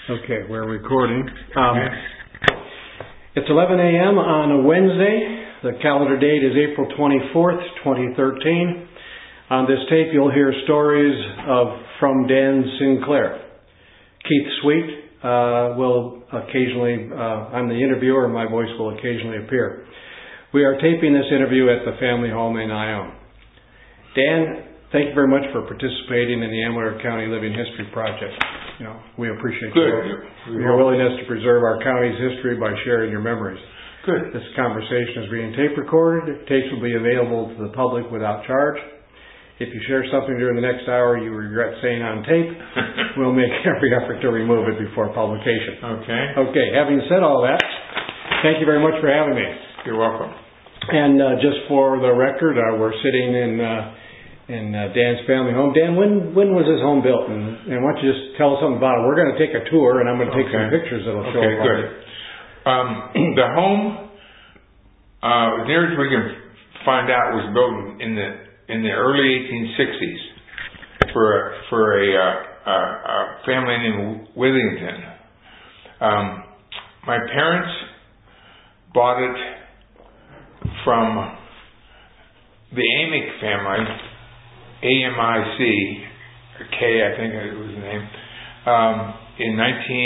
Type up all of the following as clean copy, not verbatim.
Okay, we're recording. It's 11 a.m. on a Wednesday. The calendar date is April 24th, 2013. On this tape, you'll hear stories from Dan Sinclair. Keith Sweet will occasionally, I'm the interviewer, and my voice will occasionally appear. We are taping this interview at the family home in Ione. Dan, thank you very much for participating in the Amador County Living History Project. We appreciate your willingness to preserve our county's history by sharing your memories. Good. This conversation is being tape recorded. Tapes will be available to the public without charge. If you share something during the next hour you regret saying on tape, we'll make every effort to remove it before publication. Okay, having said all that, thank you very much for having me. You're welcome. And just for the record, we're sitting in Dan's family home. Dan, when was this home built? And why don't you just tell us something about it? We're going to take a tour, and I'm going to take some pictures that'll show up. Good. The home, as near as we can find out, was built in the early 1860s for a family named Withington. My parents bought it from the Amick family, AMIC, or K, I think it was the name, in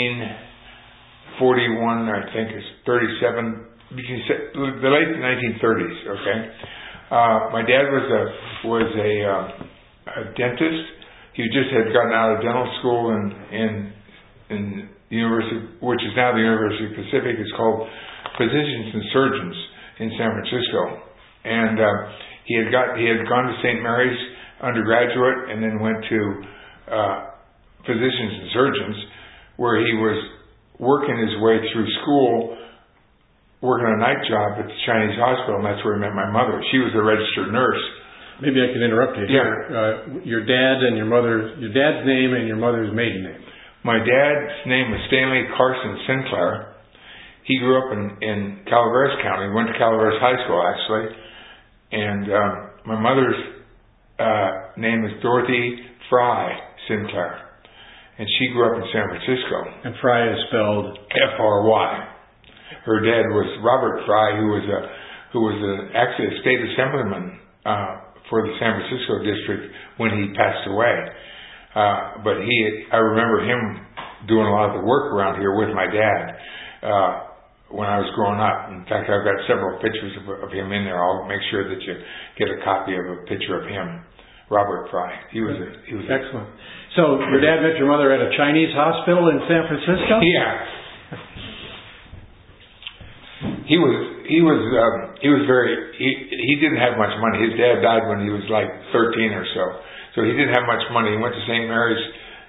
1941, I think it's 37, the late 1930s, okay? My dad was a dentist. He just had gotten out of dental school in the University, which is now the University of Pacific. It's called Physicians and Surgeons in San Francisco. And he had gone to St. Mary's undergraduate and then went to Physicians and Surgeons, where he was working his way through school, working a night job at the Chinese hospital, and that's where he met my mother. She was a registered nurse. Maybe I can interrupt you here. Yeah. Your dad's name and your mother's maiden name. My dad's name was Stanley Carson Sinclair. He grew up in Calaveras County, went to Calaveras High School, actually. And my mother's name is Dorothy Fry Sinclair. And she grew up in San Francisco. And Fry is spelled F-R-Y. Her dad was Robert Fry, who was actually a state assemblyman for the San Francisco district when he passed away. But I remember him doing a lot of the work around here with my dad when I was growing up. In fact, I've got several pictures of him in there. I'll make sure that you get a copy of a picture of him, Robert Fry. He was excellent. So your dad met your mother at a Chinese hospital in San Francisco? Yeah. He didn't have much money. His dad died when he was like 13 or so. So he didn't have much money. He went to St. Mary's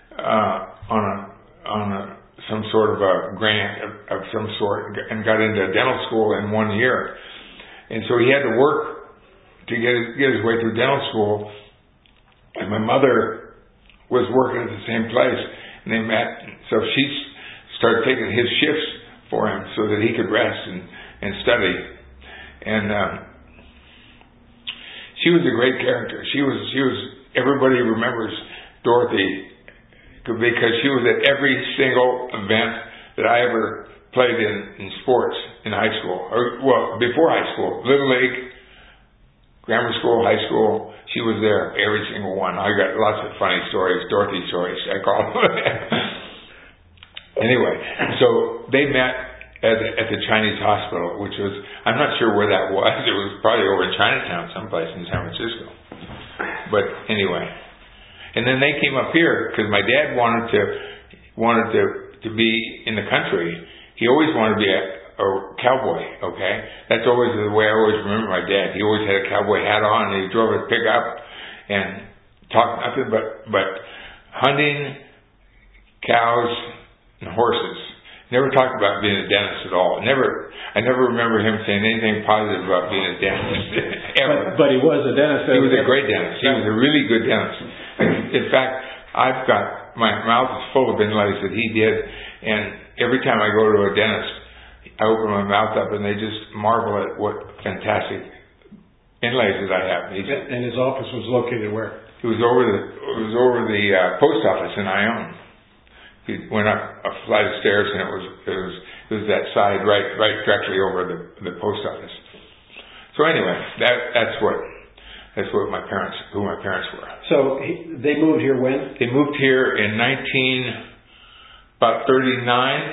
on some sort of a grant of some sort and got into dental school in 1 year. And so he had to work to get his way through dental school. And my mother was working at the same place, and they met. So she started taking his shifts for him so that he could rest and study. And she was a great character. She was. Everybody remembers Dorothy because she was at every single event that I ever played in sports in high school, before high school, Little League, grammar school, high school. She was there, every single one. I got lots of funny stories, Dorothy stories, I call them. Anyway, so they met at the Chinese hospital, which was, I'm not sure where that was. It was probably over in Chinatown, someplace in San Francisco. But anyway, and then they came up here because my dad wanted to be in the country. He always wanted to be a cowboy, okay? That's always the way I always remember my dad. He always had a cowboy hat on, and he drove a pickup and talked nothing but hunting, cows, and horses. Never talked about being a dentist at all. I never remember him saying anything positive about being a dentist ever. But he was a dentist. He was a great dentist. He was a really good dentist. In fact, my mouth is full of inlays that he did, and every time I go to a dentist, I open my mouth up and they just marvel at what fantastic inlays that I have. And his office was located where? It was over the post office in Ione. you went up a flight of stairs, and it was that side right directly over the post office. So anyway, that's who my parents were. So they moved here when? They moved here in 39,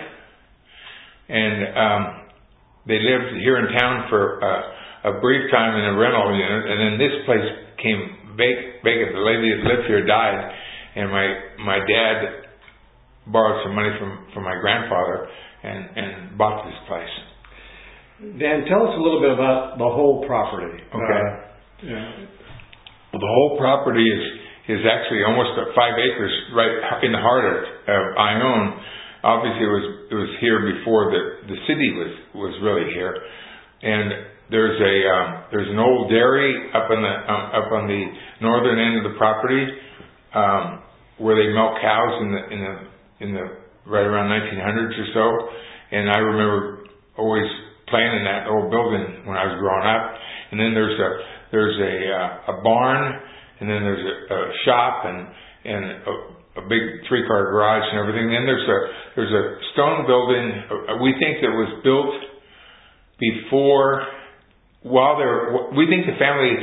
and they lived here in town for a brief time in a rental unit, and then this place came vacant. The lady that lived here died, and my dad borrowed some money from my grandfather and bought this place. Dan, tell us a little bit about the whole property. Okay. Well, the whole property is actually almost 5 acres right in the heart of Ione. Obviously, it was here before the city was really here. And there's an old dairy up on the northern end of the property where they milk cows in the right around 1900s or so. And I remember always playing in that old building when I was growing up. And then there's a barn, and then there's a shop and a big 3-car garage and everything. Then there's a stone building. We think that was built before. We think the family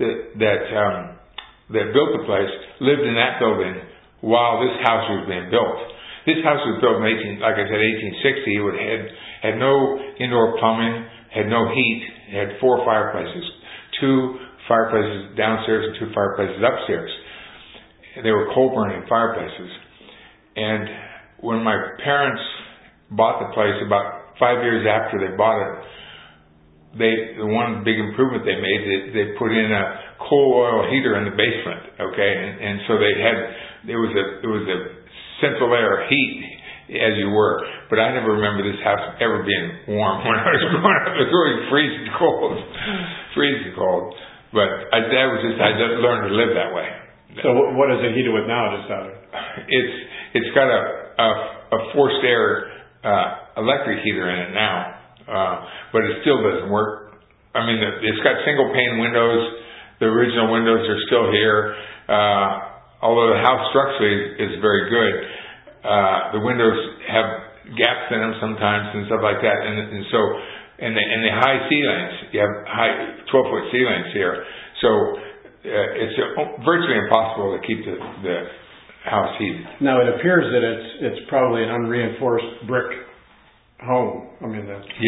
that built the place lived in that building while this house was being built. This house was built in 1860. It had no indoor plumbing, had no heat. It had 4 fireplaces, 2 fireplaces downstairs and 2 fireplaces upstairs. They were coal burning fireplaces. And when my parents bought the place, about 5 years after they bought it, the one big improvement they made, they put in a coal oil heater in the basement. Okay, and so it was a central air heat as you were. But I never remember this house ever being warm when I was growing up. It was always freezing cold. But I just learned to live that way. So what is it heated with now? It's got a forced air electric heater in it now, but it still doesn't work. I mean, it's got single pane windows. The original windows are still here. Although the house structurally is very good, the windows have gaps in them sometimes and stuff like that, and so the high ceilings, you have high 12-foot ceilings here, so it's virtually impossible to keep the house heated. Now it appears that it's probably an unreinforced brick home. I mean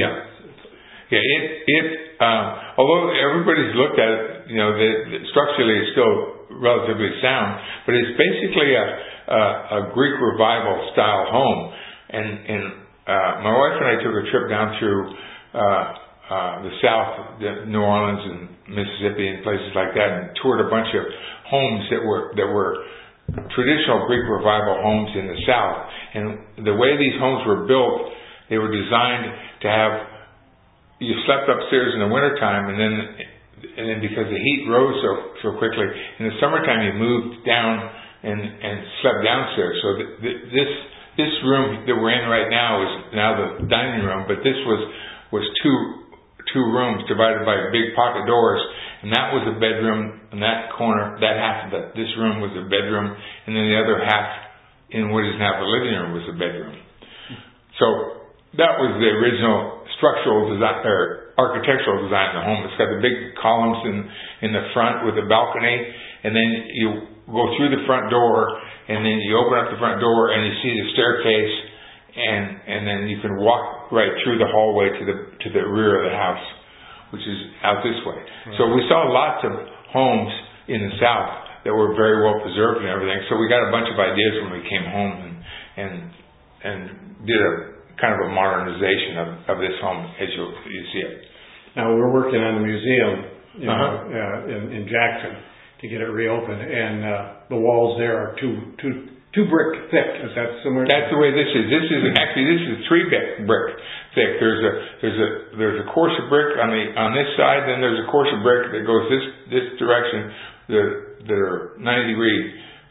although everybody's looked at it, structurally it's still relatively sound, but it's basically a Greek revival style home. And my wife and I took a trip down through the South, New Orleans and Mississippi and places like that, and toured a bunch of homes that were traditional Greek revival homes in the South. And the way these homes were built, they were designed to have, you slept upstairs in the wintertime, and then because the heat rose so quickly, in the summertime you moved down and slept downstairs. So this room that we're in right now is now the dining room, but this was two rooms divided by big pocket doors, and that was a bedroom, and that corner, that half of this room was a bedroom, and then the other half in what is now the living room was a bedroom. So that was the original structural design or architectural design of the home. It's got the big columns in the front with a balcony, and then you go through the front door, and then you open up the front door and you see the staircase, and then you can walk right through the hallway to the rear of the house, which is out this way. Right. So we saw lots of homes in the South that were very well preserved and everything. So we got a bunch of ideas when we came home and did a kind of a modernization of this home as you see it. Now we're working on the museum in Jackson to get it reopened, and the walls there are two brick thick. Is that similar? That's the way this is. This is 3 brick thick. There's a course of brick on this side, then there's a course of brick that goes this direction that are 90 degrees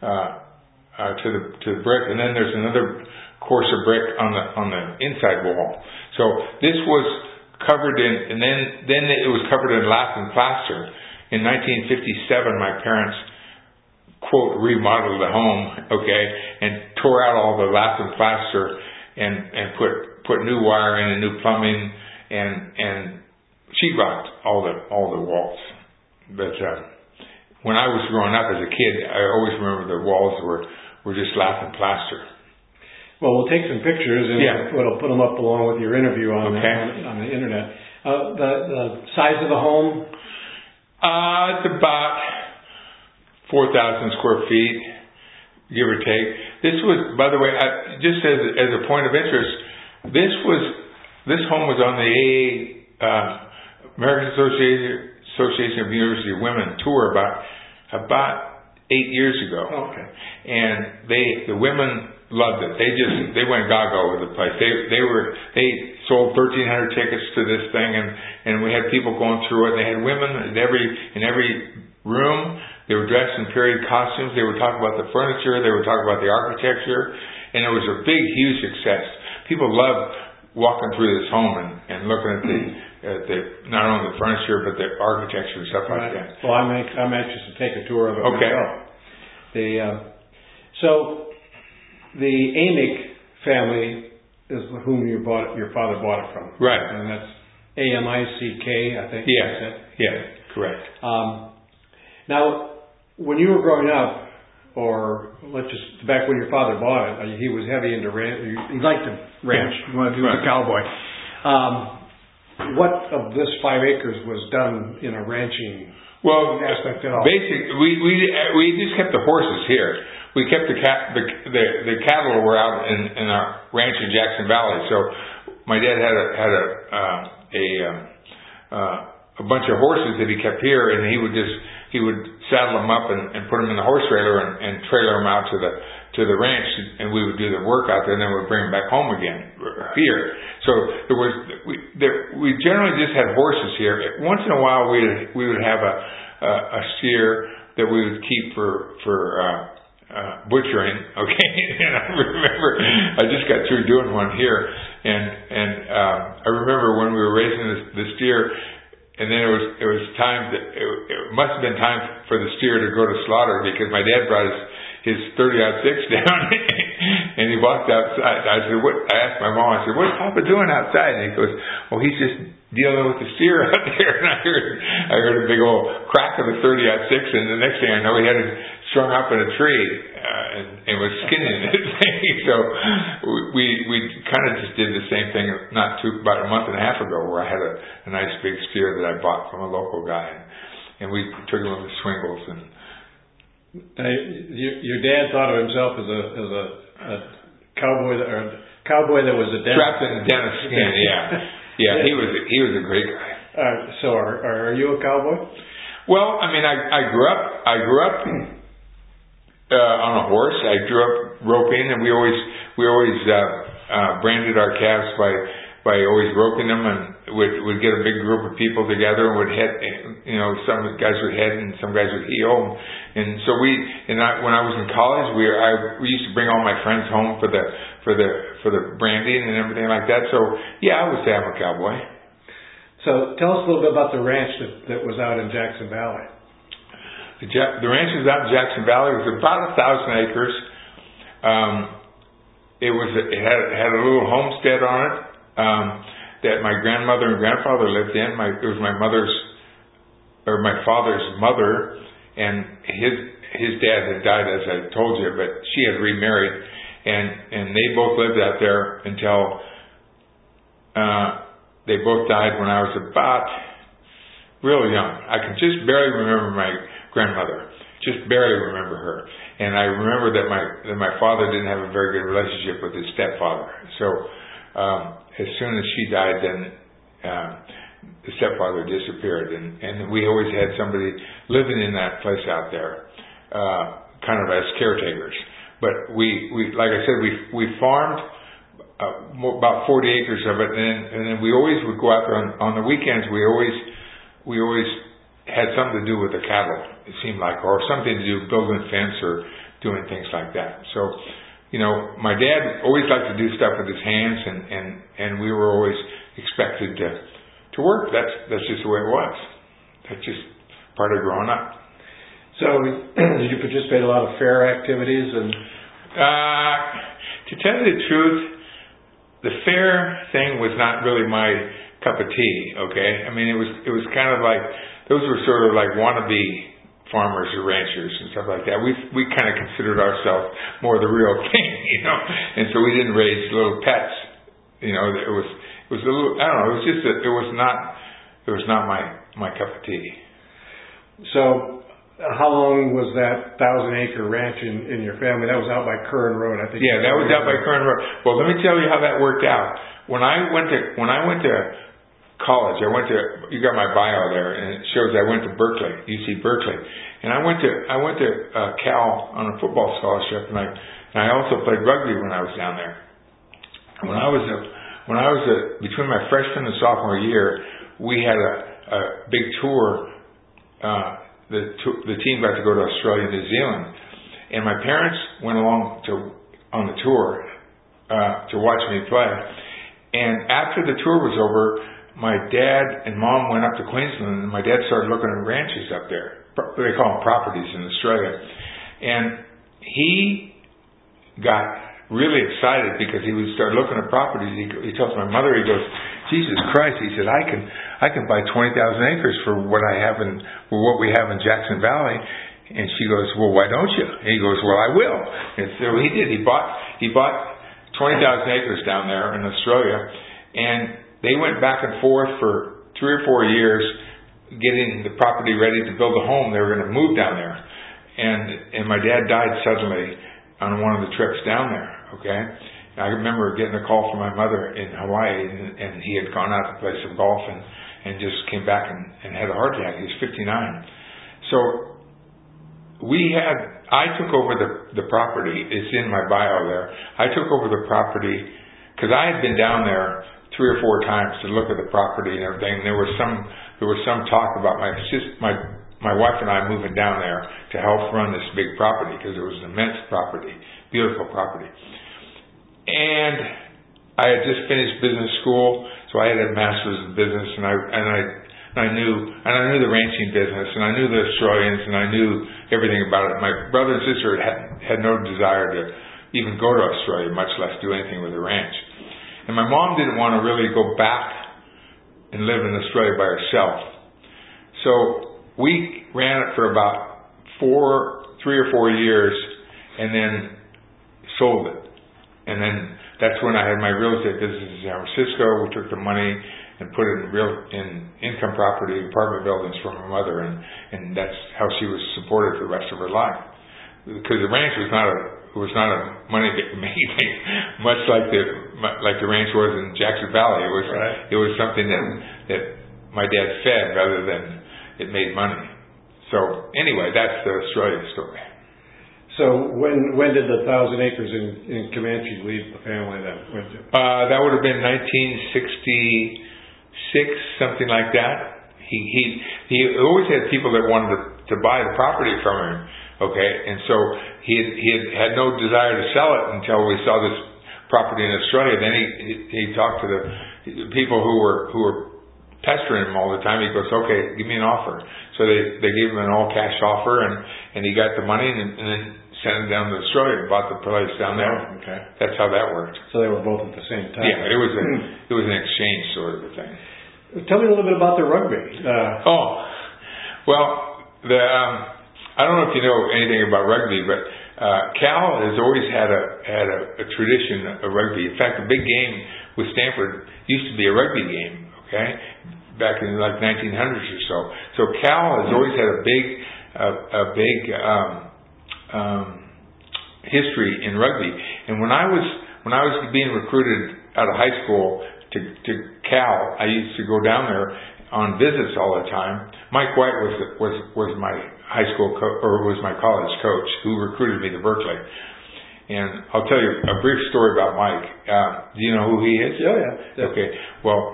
to the brick, and then there's another course of brick on the inside wall. So this was covered in, and then it was covered in lath and plaster. In 1957, my parents quote, remodeled the home, okay, and tore out all the lath and plaster and put new wiring and new plumbing and sheetrocked all the walls. But when I was growing up as a kid, I always remember the walls were just lath and plaster. Well, we'll take some pictures and we'll put them up along with your interview on the internet. The size of the home? It's about 4,000 square feet, give or take. This was, by the way, just as a point of interest, this home was on the American Association of University Women tour about 8 years ago. Okay. And the women loved it. They went gaga with the place. They sold 1,300 tickets to this thing, and we had people going through it. They had women in every room. They were dressed in period costumes. They would talk about the furniture. They would talk about the architecture, and it was a big, huge success. People loved walking through this home and looking at the not only the furniture but the architecture and stuff like that. Well, I'm anxious to take a tour of it myself. So the Amick family is whom your father bought it from, right? And that's AMICK, I think. Yeah, correct. Now, when you were growing up, or back when your father bought it, he was heavy into ranch. He liked to ranch. He was a cowboy. What of this 5 acres was done in a ranching aspect at all? Basically, we just kept the horses here. We kept the cattle were out in our ranch in Jackson Valley. So my dad had a bunch of horses that he kept here, and he would saddle them up and put them in the horse trailer and trailer them out to the ranch, and we would do the work out there, and then we'd bring them back home again here. So we generally just had horses here. Once in a while, we would have a steer that we would keep for butchering. Okay, and I remember I just got through doing one here, and I remember when we were raising the steer. And then it was time it must have been time for the steer to go to slaughter, because my dad brought his 30-06 down and he walked outside. I asked my mom, I said, "What's Papa doing outside?" And he goes, "Oh, he's just dealing with the steer out there." And I heard a big old crack of the 30-06, and the next thing I know, he had it strung up in a tree and was skinning it. So we kind of just did the same thing about a month and a half ago, where I had a nice big steer that I bought from a local guy, and we took him to Swingles. And your dad thought of himself as a cowboy that was a dentist. Trapped in a dentist skin. Yeah. He was a great guy. So are you a cowboy? Well, I mean, I grew up on a horse. I grew up roping, and we always branded our calves by always roping them, and would get a big group of people together and would head. Some guys would head and some guys would heel, and so when I was in college, we used to bring all my friends home for the branding and everything like that. So yeah, I would say I'm a cowboy. So tell us a little bit about the ranch that was out in Jackson Valley. The ranch was out in Jackson Valley. It was about 1,000 acres. It had a little homestead on it that my grandmother and grandfather lived in. It was my father's mother, and his dad had died, as I told you, but she had remarried, and they both lived out there until they both died when I was about real young. I can just barely remember my grandmother, just barely remember her, and I remember that my father didn't have a very good relationship with his stepfather. So as soon as she died, then the stepfather disappeared, and we always had somebody living in that place out there, kind of as caretakers. But we like I said, we farmed about 40 acres of it, and then we always would go out there on the weekends. We always had something to do with the cattle, it seemed like, or something to do building a fence or doing things like that. So, my dad always liked to do stuff with his hands, and we were always expected to work. That's just the way it was. That's just part of growing up. So, did you participate in a lot of fair activities? And to tell you the truth, the fair thing was not really my cup of tea. Okay, I mean it was kind of like those were sort of like wannabe farmers or ranchers and stuff like that. We kind of considered ourselves more the real thing, and so we didn't raise little pets. It was a little, I don't know. It was just that it was not my cup of tea. So, how long was that 1,000-acre ranch in your family? That was out by Curran Road, I think. Yeah, that was out by Curran Road. Well, let me tell you how that worked out. When I went to college, you got my bio there, and it shows I went to Berkeley, UC Berkeley, and I went to Cal on a football scholarship, and I also played rugby when I was down there. When I was between my freshman and sophomore year, we had a big tour. The team got to go to Australia and New Zealand, and my parents went along on the tour to watch me play. And after the tour was over, my dad and mom went up to Queensland, and my dad started looking at ranches up there. They call them properties in Australia. And he got really excited because he would start looking at properties. He tells my mother, he goes, "Jesus Christ," he said, I can buy 20,000 acres for what we have in Jackson Valley. And she goes, "Well, why don't you?" And he goes, "Well, I will." And so he did. He bought 20,000 acres down there in Australia, and they went back and forth for 3 or 4 years getting the property ready to build a home. They were going to move down there, and my dad died suddenly on one of the trips down there. Okay. I remember getting a call from my mother in Hawaii, and he had gone out to play some golf and just came back and had a heart attack. He was 59. So I took over the property. It's in my bio there. I took over the property because I had been down there 3 or 4 times to look at the property and everything. There was some talk about my wife and I moving down there to help run this big property because it was an immense property, beautiful property. And I had just finished business school, so I had a master's in business, and I knew the ranching business, and I knew the Australians, and I knew everything about it. My brother and sister had no desire to even go to Australia, much less do anything with the ranch. And my mom didn't want to really go back and live in Australia by herself. So we ran it for about 3 or 4 years, and then sold it. And then that's when I had my real estate business in San Francisco. We took the money and put it in income property, apartment buildings for my mother, and that's how she was supported for the rest of her life. Because the ranch was not a money making thing, much like the ranch was in Jackson Valley. It was something that my dad fed rather than it made money. So anyway, that's the Australia story. So when did the 1,000 acres in Comanche leave the family then? That would have been 1966, something like that. He always had people that wanted to buy the property from him. Okay, and so he had no desire to sell it until we saw this property in Australia. Then he talked to the people who were pestering him all the time. He goes, "Okay, give me an offer." So they gave him an all cash offer, and he got the money and then sent him down to Australia and bought the place down there. Oh, okay. That's how that worked. So they were both at the same time. Yeah, it was an exchange sort of a thing. Tell me a little bit about the rugby. I don't know if you know anything about rugby, but Cal has always had a tradition of rugby. In fact, the big game with Stanford used to be a rugby game. Okay, back in like 1900s or so. So Cal has always had a big history in rugby. And when I was being recruited out of high school to Cal, I used to go down there on visits all the time. Mike White was my high school was my college coach who recruited me to Berkeley. And I'll tell you a brief story about Mike. Do you know who he is? Oh yeah. Okay. Well,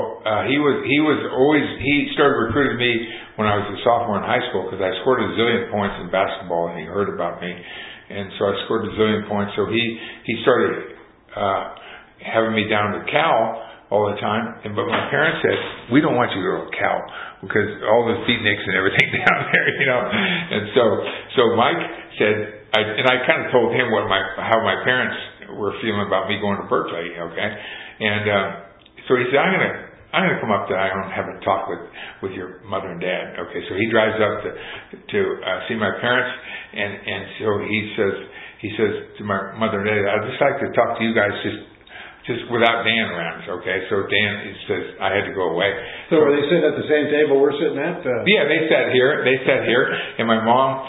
he started recruiting me when I was a sophomore in high school because I scored a zillion points in basketball, and he heard about me, and so I scored a zillion points. So he started having me down to Cal all the time. But my parents said, we don't want you to go to Cal because all the beatniks and everything down there, And so Mike said, I kind of told him how my parents were feeling about me going to Berkeley, okay? And so he said, I'm gonna come up to Ione and have a talk with your mother and dad. Okay, so he drives up to see my parents, and so he says to my mother and dad, I'd just like to talk to you guys just without Dan around. Okay, so Dan says I had to go away. So were they sitting at the same table we're sitting at? Yeah, they sat here, and my mom,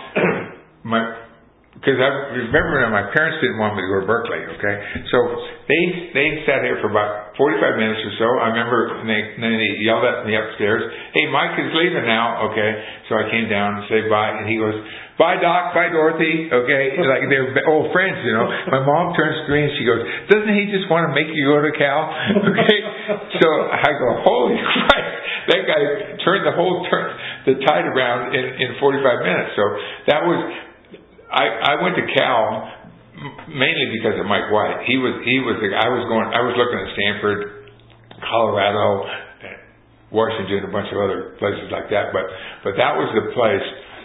because I remember that my parents didn't want me to go to Berkeley, okay? So they sat here for about 45 minutes or so. I remember they yelled at me upstairs, hey, Mike is leaving now, okay? So I came down to say bye, and he goes, bye, Doc, bye, Dorothy, okay? Like they were old friends, My mom turns to me and she goes, doesn't he just want to make you go to Cal? Okay? So I go, holy Christ, that guy turned the tide around in 45 minutes. So that was... I went to Cal mainly because of Mike White. I was looking at Stanford, Colorado, Washington, a bunch of other places like that. But that was the place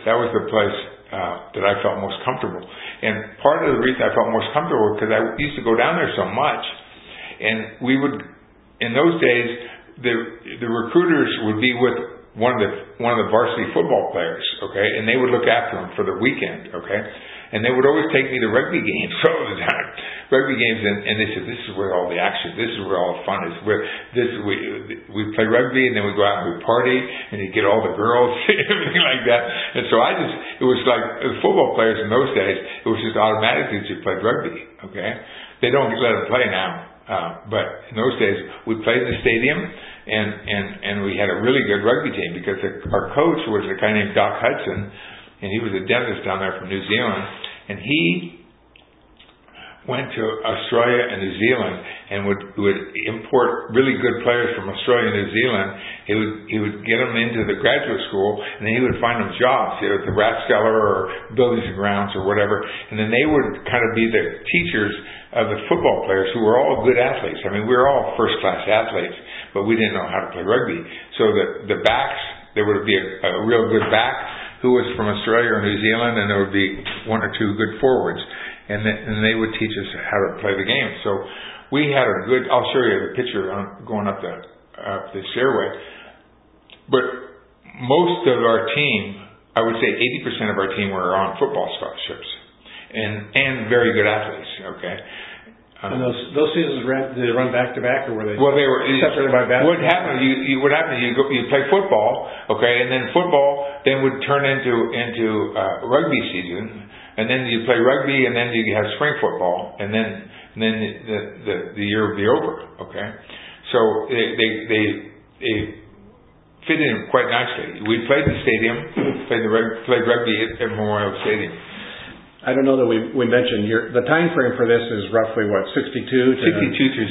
that I felt most comfortable. And part of the reason I felt most comfortable because I used to go down there so much, and we would, in those days, the recruiters would be with one of the varsity football players, okay, and they would look after him for the weekend, okay, and they would always take me to rugby games all the time, and they said, this is where all the action, this is where all the fun is, we play rugby, and then we go out and we party, and you get all the girls, everything like that, and so it was like, the football players in those days, it was just automatic that you played rugby, okay, they don't let them play now, but in those days, we played in the stadium, and we had a really good rugby team because our coach was a guy named Doc Hudson, and he was a dentist down there from New Zealand, and he went to Australia and New Zealand and would import really good players from Australia and New Zealand. He would get them into the graduate school, and then he would find them jobs, at the Rathskeller or Buildings and Grounds or whatever, and then they would kind of be the teachers of the football players who were all good athletes. I mean, we were all first-class athletes, but we didn't know how to play rugby. So the backs, there would be a real good back who was from Australia or New Zealand, and there would be one or two good forwards. And they would teach us how to play the game. So we had a good, I'll show you the picture going up the stairway. But most of our team, I would say 80% of our team were on football scholarships. And very good athletes, okay? And those seasons did they run back to back, or were they? Well, they were separated by basketball. What happened? You play football, okay, and then football then would turn into rugby season, and then you play rugby, and then you have spring football, and then the year would be over, okay. So they fit in quite nicely. We played in the stadium, played rugby at Memorial Stadium. I don't know that we mentioned the time frame for this is roughly what, 62 through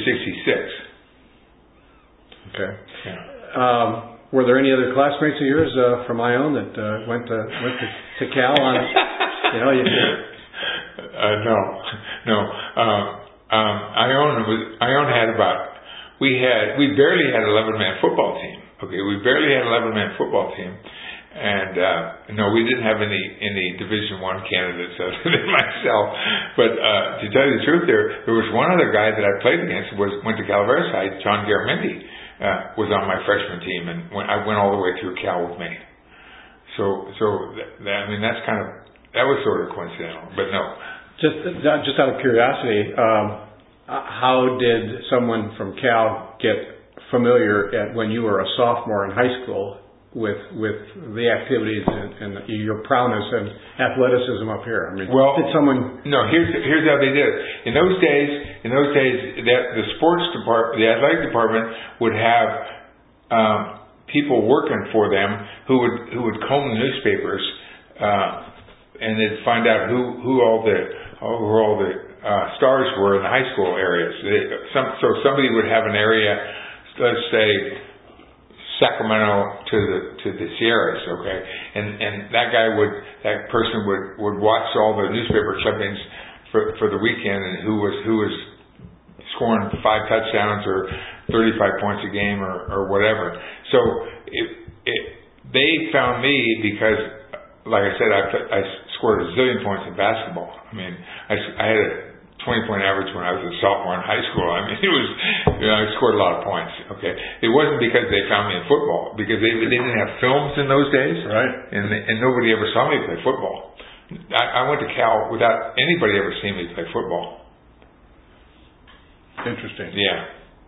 66. Okay. Yeah. Were there any other classmates of yours from Ione that went to Cal on? No. Ione had we barely had an 11-man football team. Okay, we barely had an 11-man football team. And no, we didn't have any Division I candidates other than myself. But to tell you the truth, there was one other guy that I played against went to Calaveras High. John Garamendi was on my freshman team, and I went all the way through Cal with me. So that was sort of coincidental, but no. Just out of curiosity, how did someone from Cal get familiar when you were a sophomore in high school with the activities and your prowess and athleticism up here? I mean, did someone? No. Here's how they did it. In those days, the sports department, the athletic department, would have people working for them who would comb the newspapers, and they'd find out who all the stars were in the high school areas. So somebody would have an area, let's say Sacramento to the Sierras, okay, and that person would watch all the newspaper clippings for the weekend, and who was scoring 5 touchdowns or 35 points a game or whatever. So they found me because, like I said, I scored a zillion points in basketball. I mean, I had a 20-point average when I was a sophomore in high school. I mean, it was, I scored a lot of points. Okay, it wasn't because they found me in football, because they didn't have films in those days, right? And nobody ever saw me play football. I went to Cal without anybody ever seeing me play football. Interesting. Yeah.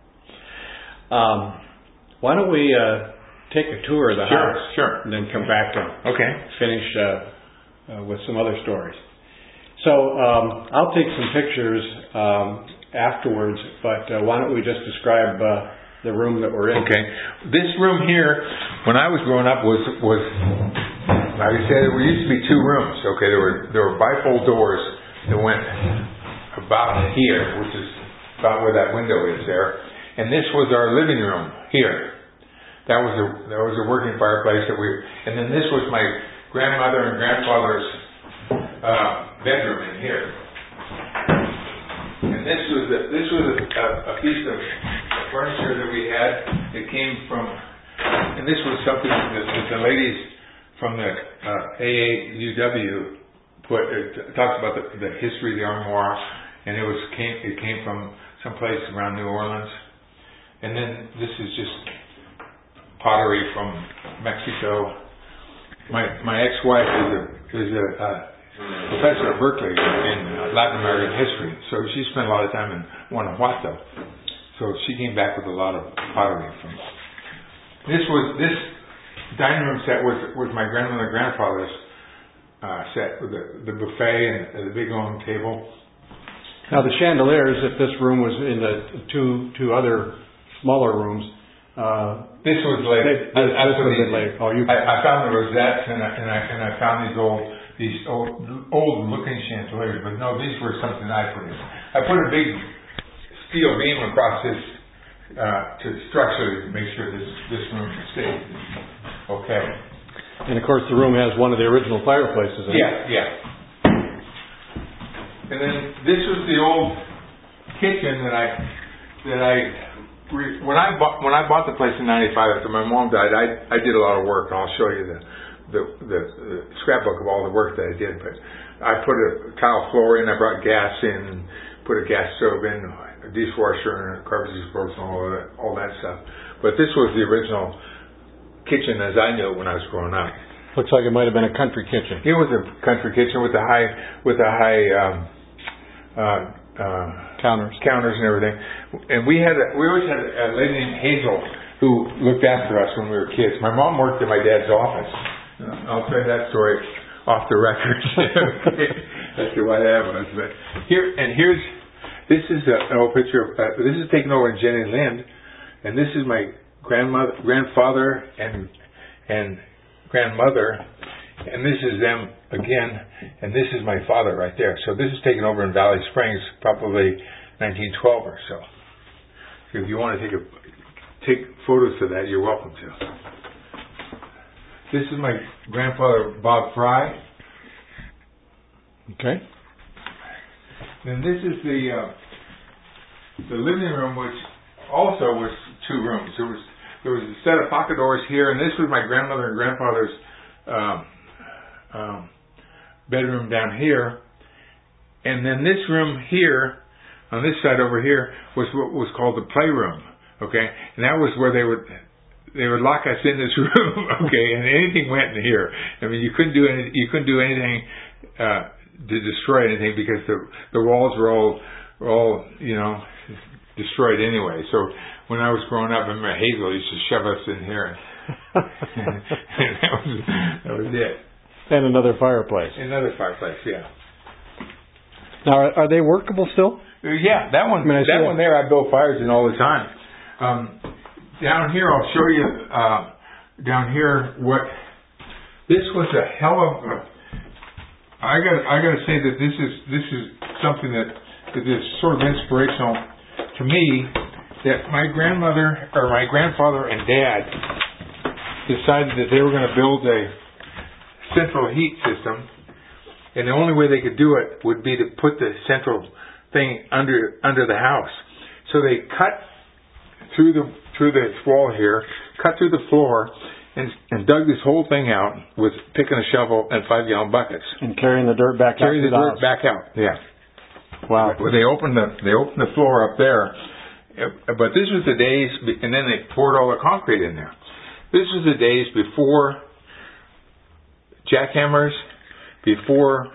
Why don't we take a tour of the house? Sure. And then come back and finish with some other stories. So I'll take some pictures afterwards, but why don't we just describe the room that we're in? Okay. This room here, when I was growing up, was like I said, there used to be 2 rooms. Okay, there were bifold doors that went about here, which is about where that window is there, and this was our living room here. That was a working fireplace and then this was my grandmother and grandfather's bedroom in here. And this was a piece of furniture that we had. It came from, and this was something that the ladies from the AAUW put. It talks about the history of the Armoire, and it came from someplace around New Orleans. And then this is just pottery from Mexico. My ex-wife is a professor at Berkeley in Latin American history, so she spent a lot of time in Guanajuato. So she came back with a lot of pottery from. This dining room set was my grandmother and grandfather's set with the buffet and the big long table. Now the chandeliers, if this room was in the two other smaller rooms. This was late. Late. I found the rosettes and I found these old looking chandeliers, but no, these were something I put in. I put a big steel beam across this to structurally make sure this room stayed okay. And of course, the room has one of the original fireplaces in it. Yeah. And then this was the old kitchen when I bought the place in '95 after my mom died. I did a lot of work. I'll show you the scrapbook of all the work that I did. But I put a tile floor in. I brought gas in, put a gas stove in, a dishwasher, and a carpet disposal, and all that stuff. But this was the original kitchen as I knew it when I was growing up. Looks like it might have been a country kitchen. It was a country kitchen with the high counters and everything. And we always had a lady named Hazel who looked after us when we were kids. My mom worked in my dad's office. I'll tell you that story off the record. That's why that was. But this is an old picture. This is taken over in Jenny Lind, and this is my grandfather and grandmother, and this is them again, and this is my father right there. So this is taken over in Valley Springs, probably 1912 or so. So if you want to take photos of that, you're welcome to. This is my grandfather, Bob Fry. Okay. And this is the living room, which also was 2 rooms. There was a set of pocket doors here, and this was my grandmother and grandfather's bedroom down here. And then this room here, on this side over here, was what was called the playroom. Okay, and that was where they would lock us in this room. Okay, and anything went in here. I mean, you couldn't do anything to destroy anything because the walls were all destroyed anyway. So when I was growing up, I remember Hazel used to shove us in here. And that was it. And another fireplace. Another fireplace, yeah. Now, are they workable still? Yeah, that one. That one there, I build fires in all the time. Down here, I'll show you. Down here, this was a hell of. I got to say that this is something that is sort of inspirational to me. That my grandmother or my grandfather and dad decided that they were going to build a central heat system, and the only way they could do it would be to put the central thing under the house. So they cut through the wall here, cut through the floor, and dug this whole thing out with picking a shovel and 5-gallon buckets. And carrying the dirt back out. Carrying the dirt back out, yeah. Wow. They opened the floor up there. But this was the days, and then they poured all the concrete in there. This was the days before jackhammers, before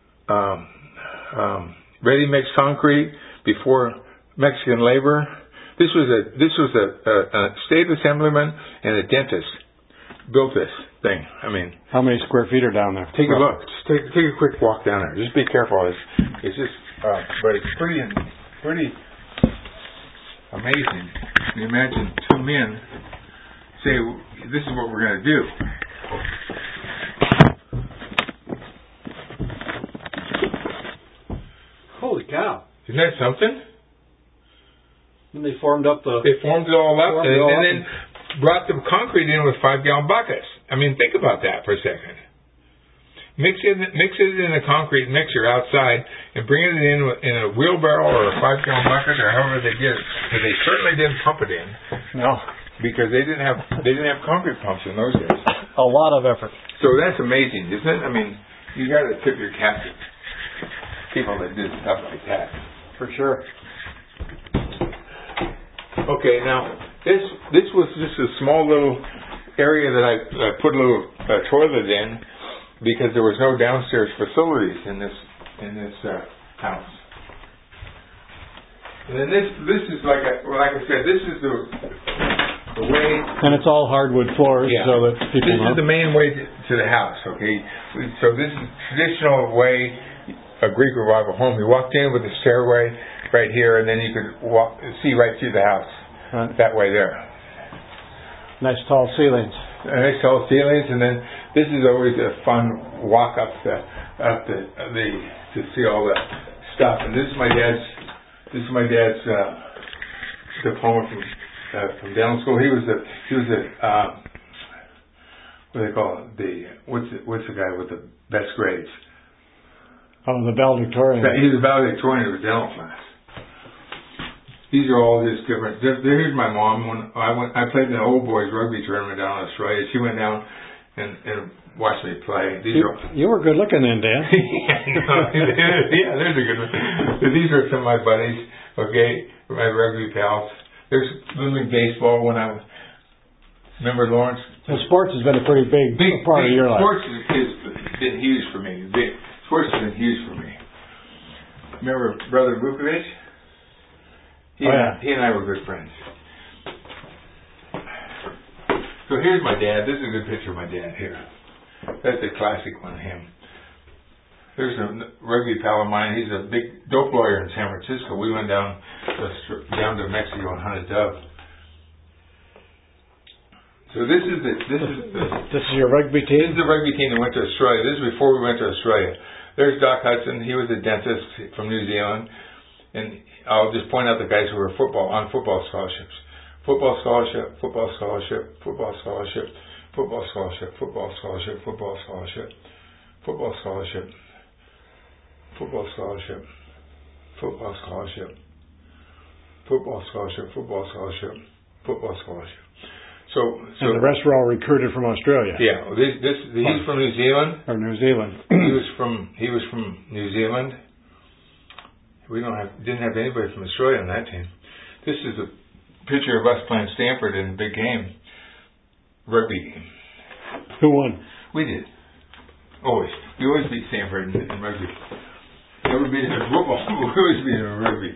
ready-mix concrete, before Mexican labor. This was a state assemblyman and a dentist built this thing. I mean, how many square feet are down there? Take a look. Just take a quick walk down there. Just be careful. It's just, but it's pretty amazing. You imagine two men say, "This is what we're going to do." Holy cow! Isn't that something? And they formed it all up, and then brought the concrete in with 5-gallon buckets. I mean, think about that for a second. Mix it in a concrete mixer outside and bring it in a wheelbarrow or a 5-gallon bucket or however they did it. Because they certainly didn't pump it in. No, because they didn't have concrete pumps in those days. A lot of effort. So that's amazing, isn't it? I mean, you got to tip your cap to people that did stuff like that. For sure. Okay, now this was just a small little area that I put a little toilet in because there was no downstairs facilities in this house. And then this is like I said, this is the way. And it's all hardwood floors, yeah. So that people. This is the main way to the house. Okay, so this is traditional way a Greek revival home. You walked in with a stairway right here, and then you could see right through the house. Right. That way there. Nice tall ceilings. Nice tall ceilings, and then this is always a fun walk up to see all the stuff. And this is my dad's diploma from dental school. He was what do they call it? What's the guy with the best grades? Oh, the valedictorian. He was a valedictorian of the dental class. These are all his different. Here's my mom. When I played in the old boys rugby tournament down in Australia. She went down and watched me play. You were good looking then, Dan. Yeah, there's a good one. So these are some of my buddies. Okay, my rugby pals. There's Little League baseball when I was. Remember Lawrence? Well, sports has been a pretty big part of your life. Sports has been huge for me. Sports has been huge for me. Remember Brother Vukovic? He and I were good friends. So here's my dad. This is a good picture of my dad here. That's a classic one of him. There's a rugby pal of mine. He's a big dope lawyer in San Francisco. We went down to Mexico and hunted dove. So this is your rugby team? This is the rugby team that went to Australia. This is before we went to Australia. There's Doc Hudson. He was a dentist from New Zealand. And I'll just point out the guys who were on football scholarships. Football scholarship, football scholarship, football scholarship, football scholarship, football scholarship, football scholarship, football scholarship, football scholarship, football scholarship, football scholarship, football scholarship, football scholarship. So and the rest were all recruited from Australia. Yeah, he's from New Zealand. Or New Zealand. He was from New Zealand. We didn't have anybody from Australia on that team. This is a picture of us playing Stanford in a big game, rugby game. Who won? We did. Always. We always beat Stanford in rugby. Never beat them in football. We always beat them in rugby.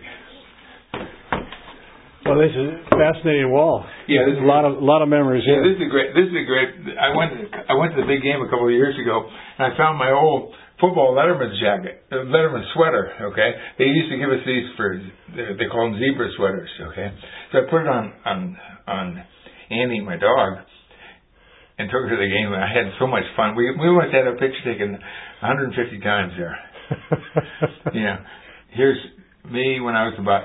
Well, this is a fascinating wall. Yeah, this is a lot of memories here. This is great. I went to the big game a couple of years ago, and I found my old football Letterman jacket, Letterman sweater. Okay, they used to give us these they call them zebra sweaters. Okay, so I put it on Annie, my dog, and took her to the game. And I had so much fun. We almost had a picture taken 150 times there. Yeah, here's me when I was about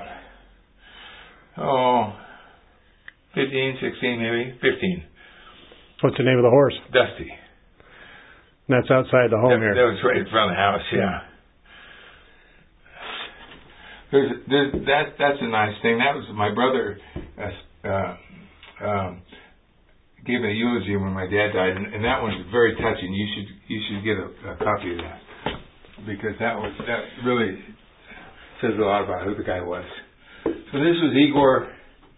15, 16, maybe 15. What's the name of the horse? Dusty. And that's outside the home here. That was right in front of the house, yeah. That's a nice thing. That was my brother gave a eulogy when my dad died, and that one's very touching. You should get a copy of that, because that really says a lot about who the guy was. So this was Igor,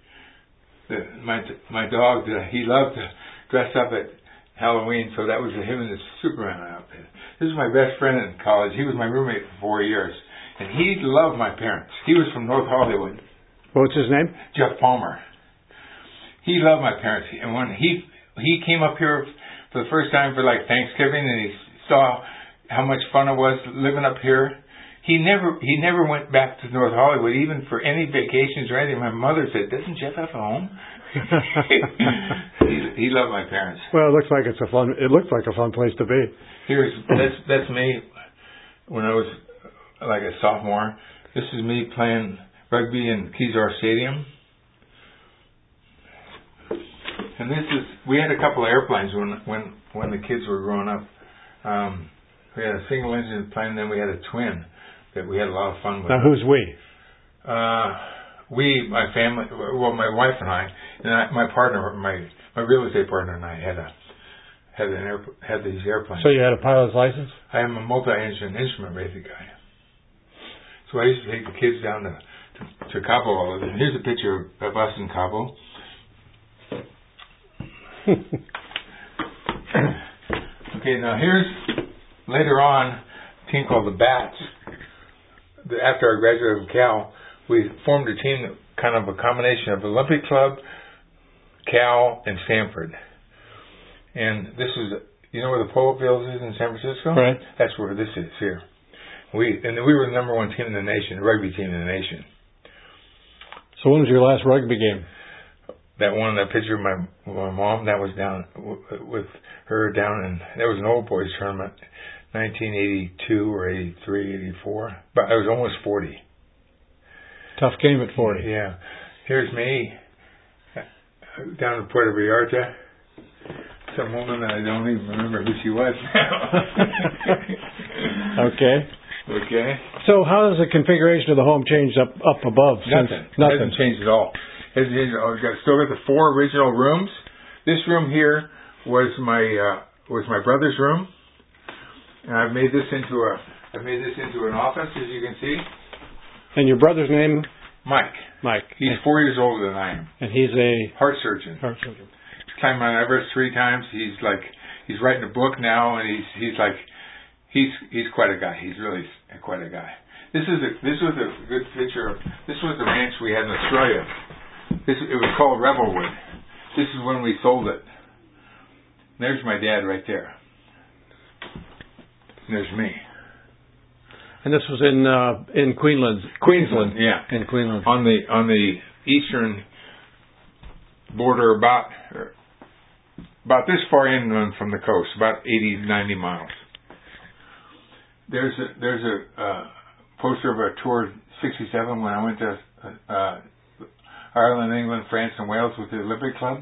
my dog. He loved to dress up at Halloween, so that was him in his Superman outfit. This is my best friend in college. He was my roommate for 4 years, and he loved my parents. He was from North Hollywood. What's his name? Jeff Palmer. He loved my parents, and when he came up here for the first time for like Thanksgiving, and he saw how much fun it was living up here, he never went back to North Hollywood, even for any vacations or anything. My mother said, "Doesn't Jeff have a home?" he loved my parents. Well, it looks like it looks like a fun place to be. That's me when I was like a sophomore. This is me playing rugby in Kezar Stadium. And we had a couple of airplanes when the kids were growing up. We had a single engine plane, then we had a twin that we had a lot of fun with. Now who's we? We, my family, well, my wife and my partner, my real estate partner and I had these airplanes. So you had a pilot's license? I am a multi-engine instrument rated guy. So I used to take the kids down to Cabo all the time. Here's a picture of us in Cabo. Okay, now here's later on a team called the Bats. After I graduated from Cal, we formed a team that kind of a combination of Olympic Club, Cal, and Stanford. And this is, you know where the Polo Fields is in San Francisco? Right. That's where this is here. We were the number one team in the nation, the rugby team in the nation. So when was your last rugby game? That picture of my mom, that was down with her down in, that was an old boys tournament, 1982 or 83, 84. But I was almost 40. Tough game at 40. Yeah. Here's me down in Puerto Vallarta. Some woman that I don't even remember who she was now. Okay. Okay. So how does the configuration of the home change up above? Nothing. It hasn't changed at all. We've still got the 4 original rooms. This room here was my brother's room, and I've made this into an office, as you can see. And your brother's name? Mike. Mike. He's 4 years older than I am. And he's a heart surgeon. He's climbed Mount Everest 3 times. He's writing a book now, and he's quite a guy. He's really quite a guy. This was a good picture. This was the ranch we had in Australia. It was called Rebelwood. This is when we sold it. There's my dad right there. And there's me. And this was in Queensland. Yeah. In Queensland. On the eastern border, about this far inland from the coast, about 80, 90 miles. There's a poster of a tour 67 when I went to Ireland, England, France, and Wales with the Olympic Club.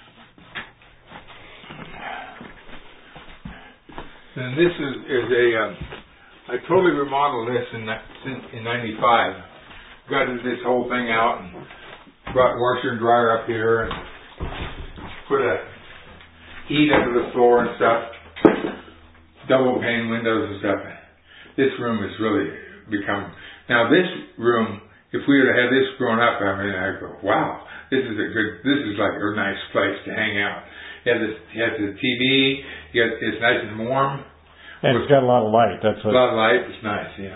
And this is I totally remodeled this in 95. Gutted this whole thing out and brought washer and dryer up here and put a heat under the floor and stuff. Double pane windows and stuff. This room has really become... Now this room, if we would have had this growing up, I'd go, wow, this is like a nice place to hang out. You have the TV, it's nice and warm. And it's got a lot of light. A lot of light, it's nice, yeah.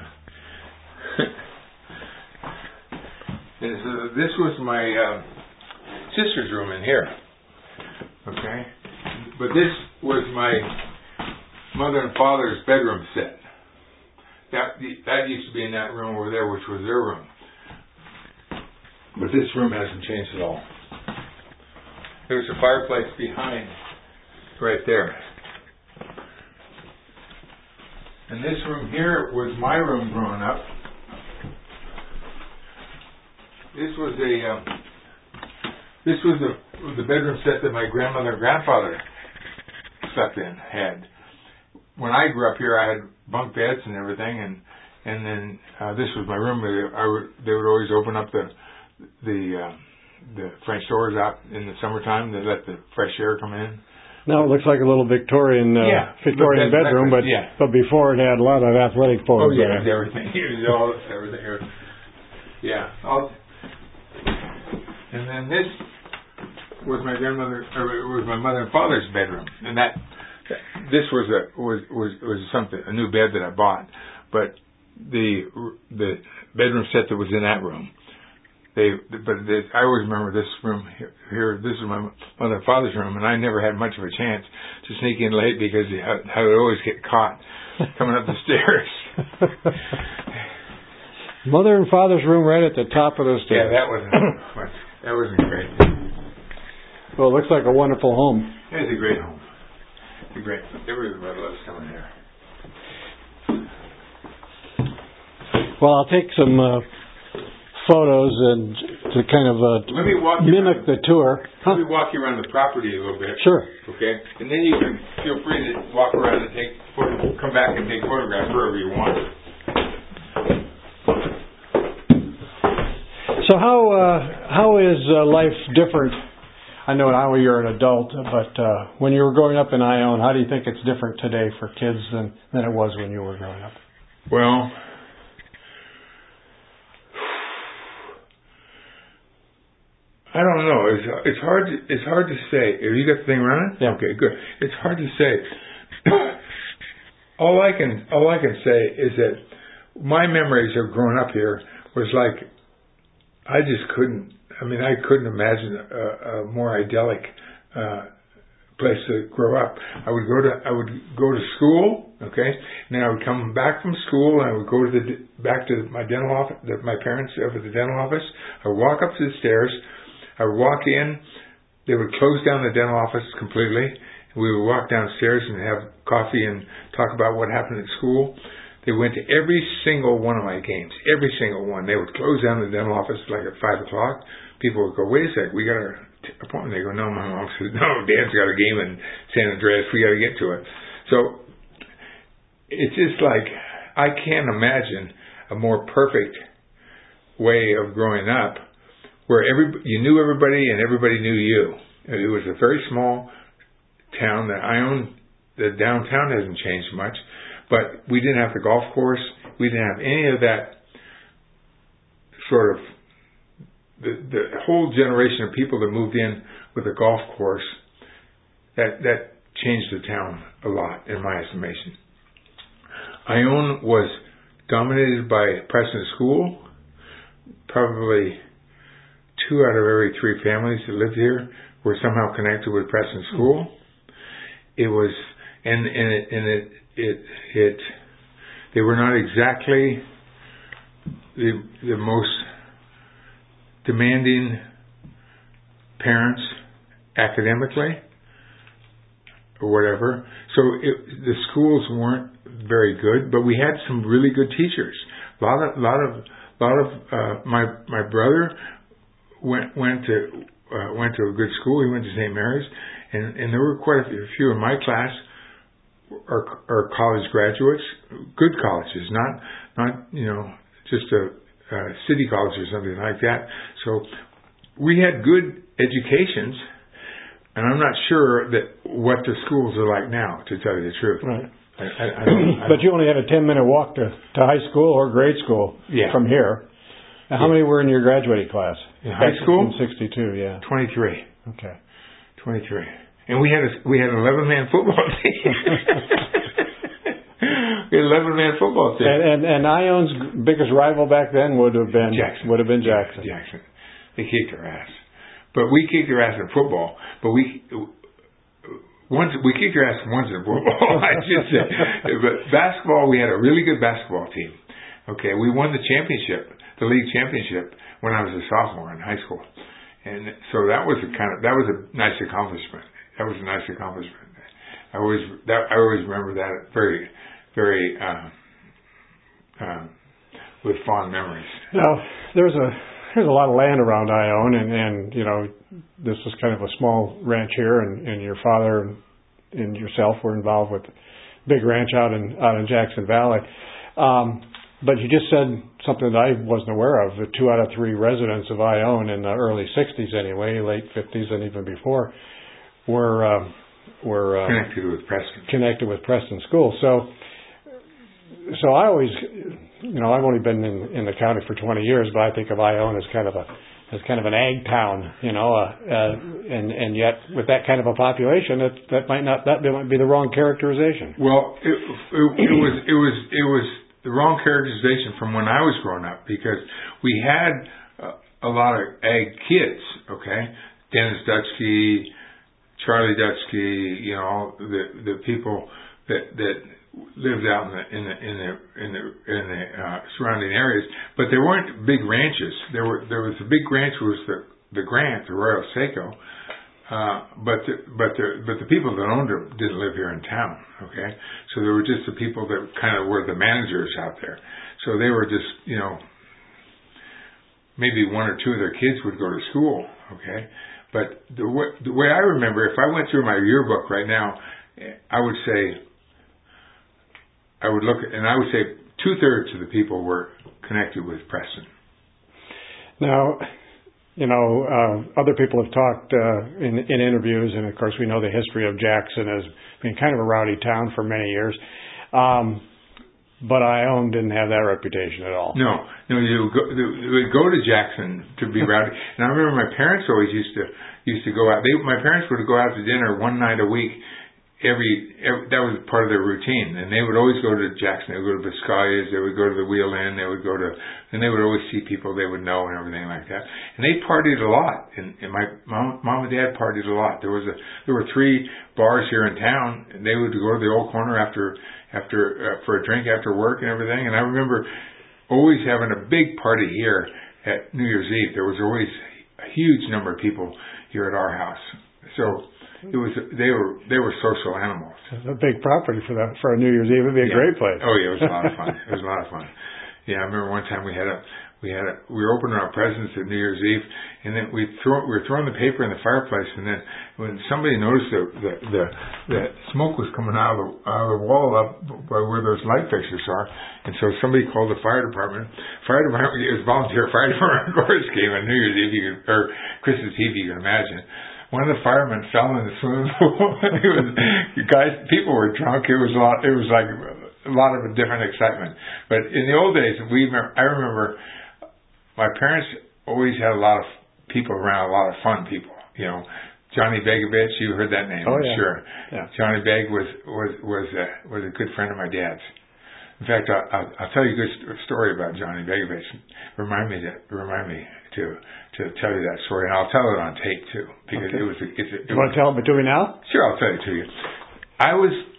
And so this was my sister's room in here. Okay? But this was my mother and father's bedroom set. That used to be in that room over there, which was their room. But this room hasn't changed at all. There's a fireplace behind, right there. And this room here was my room growing up. This was the bedroom set that my grandmother and grandfather slept in, had. When I grew up here, I had bunk beds and everything, And then this was my room. They would always open up the French doors out in the summertime. They let the fresh air come in. Now it looks like a little Victorian bedroom, but before it had a lot of athletic photos. Oh yeah, everything. It was all everything. Yeah. And then this was my grandmother. Or it was my mother and father's bedroom, and this was a new bed that I bought, but the bedroom set that was in that room. I always remember this room here. This is my mother and father's room, and I never had much of a chance to sneak in late because I would always get caught coming up the stairs. Mother and father's room right at the top of the stairs. Yeah, that wasn't great. Well, it looks like a wonderful home. It's a great home. It's great. Everybody loves coming here. Well, I'll take some photos and to kind of mimic the tour. Let me walk you around the property a little bit. Sure. Okay? And then you can feel free to walk around and come back and take photographs wherever you want. So how is life different? I know now you're an adult, but when you were growing up in Ione, how do you think it's different today for kids than it was when you were growing up? Well, I don't know. It's hard to say. Have you got the thing running? Yeah. Okay, good. It's hard to say. All I can say is that my memories of growing up here was like I couldn't imagine a more idyllic place to grow up. I would go to school, okay, and then I would come back from school and I would go back to my dental office, my parents over at the dental office. I would walk up to the stairs. I would walk in. They would close down the dental office completely. We would walk downstairs and have coffee and talk about what happened at school. They went to every single one of my games, every single one. They would close down the dental office like at 5 o'clock. People would go, wait a sec, we got our appointment. They go, no, my mom says, no, Dad's got a game in San Andreas. We got to get to it. So it's just like, I can't imagine a more perfect way of growing up where you knew everybody and everybody knew you. It was a very small town that Ione. The downtown hasn't changed much, but we didn't have the golf course. We didn't have any of that sort of the whole generation of people that moved in with a golf course. That changed the town a lot, in my estimation. Ione was dominated by Preston School. Probably 2 out of every 3 families that lived here were somehow connected with Preston School. It was, they were not exactly the most demanding parents academically or whatever. So the schools weren't very good, but we had some really good teachers. A lot of my brother went to a good school. He went to St. Mary's, and there were quite a few in my class are college graduates, good colleges, not just a city college or something like that. So we had good educations, and I'm not sure that what the schools are like now, to tell you the truth. Right. But you only had a 10-minute walk to high school or grade school from here. Now, how many were in your graduating class? In high school? In 62, yeah. 23. Okay. 23. And we had an 11-man football team. We had an 11-man football team. And Ione's biggest rival back then would have been Jackson. Jackson. They kicked our ass. But we kicked their ass in football. But we kicked their ass once in football, I should say. But basketball, we had a really good basketball team. Okay, we won the league championship when I was a sophomore in high school. And so that was a nice accomplishment. I always remember that very, very with fond memories. Now, there's a lot of land around Ione, and this is kind of a small ranch here, and your father and yourself were involved with big ranch out in Jackson Valley. But you just said something that I wasn't aware of. 2 out of 3 residents of Ione in the early 60s anyway, late 50s and even before, were connected with Preston School. So I always, I've only been in the county for 20 years, but I think of Ione as kind of an ag town, and yet with that kind of a population, that might be the wrong characterization. Well, it was the wrong characterization from when I was growing up, because we had a lot of ag kids. Okay, Dennis Dutschke, Charlie Dutschke, the people that lived out in the surrounding areas, but there weren't big ranches. There was the big ranch was the Grant, the Royal Seco, but the people that owned it didn't live here in town. Okay, so there were just the people that kind of were the managers out there. So they were just maybe 1 or 2 of their kids would go to school. Okay, but the way I remember, if I went through my yearbook right now, I would say 2/3 of the people were connected with Preston. Now, other people have talked in interviews, and of course we know the history of Jackson as being kind of a rowdy town for many years. But Ione didn't have that reputation at all. No, you would go to Jackson to be rowdy. And I remember my parents always used to go out. My parents would go out to dinner one night a week. That was part of their routine, and they would always go to Jackson. They would go to Viscalia's, they would go to the Wheel Inn, and they would always see people they would know and everything like that. And they partied a lot, and my mom and dad partied a lot. There were 3 bars here in town, and they would go to the Old Corner for a drink after work and everything. And I remember always having a big party here at New Year's Eve. There was always a huge number of people here at our house. So they were social animals. It's a big property for a New Year's Eve. It'd be a great place. Oh yeah, it was a lot of fun. It was a lot of fun. Yeah, I remember one time we were opening our presents at New Year's Eve, and then we were throwing the paper in the fireplace, and then when somebody noticed the smoke was coming out of the wall up by where those light fixtures are, and so somebody called the fire department. It was volunteer fire department chorus came on New Year's Eve or Christmas Eve, you can imagine. One of the firemen fell in the swimming pool. People were drunk. It was like a lot of a different excitement. But in the old days, I remember my parents always had a lot of people around, a lot of fun people. Johnny Begovich, you heard that name? Oh yeah. Sure. Yeah. Johnny Beg was a good friend of my dad's. In fact, I'll tell you a good story about Johnny Begovich. Remind me to tell you that story, and I'll tell it on tape too, because okay. You want to tell it to me now? Sure, I'll tell it to you. I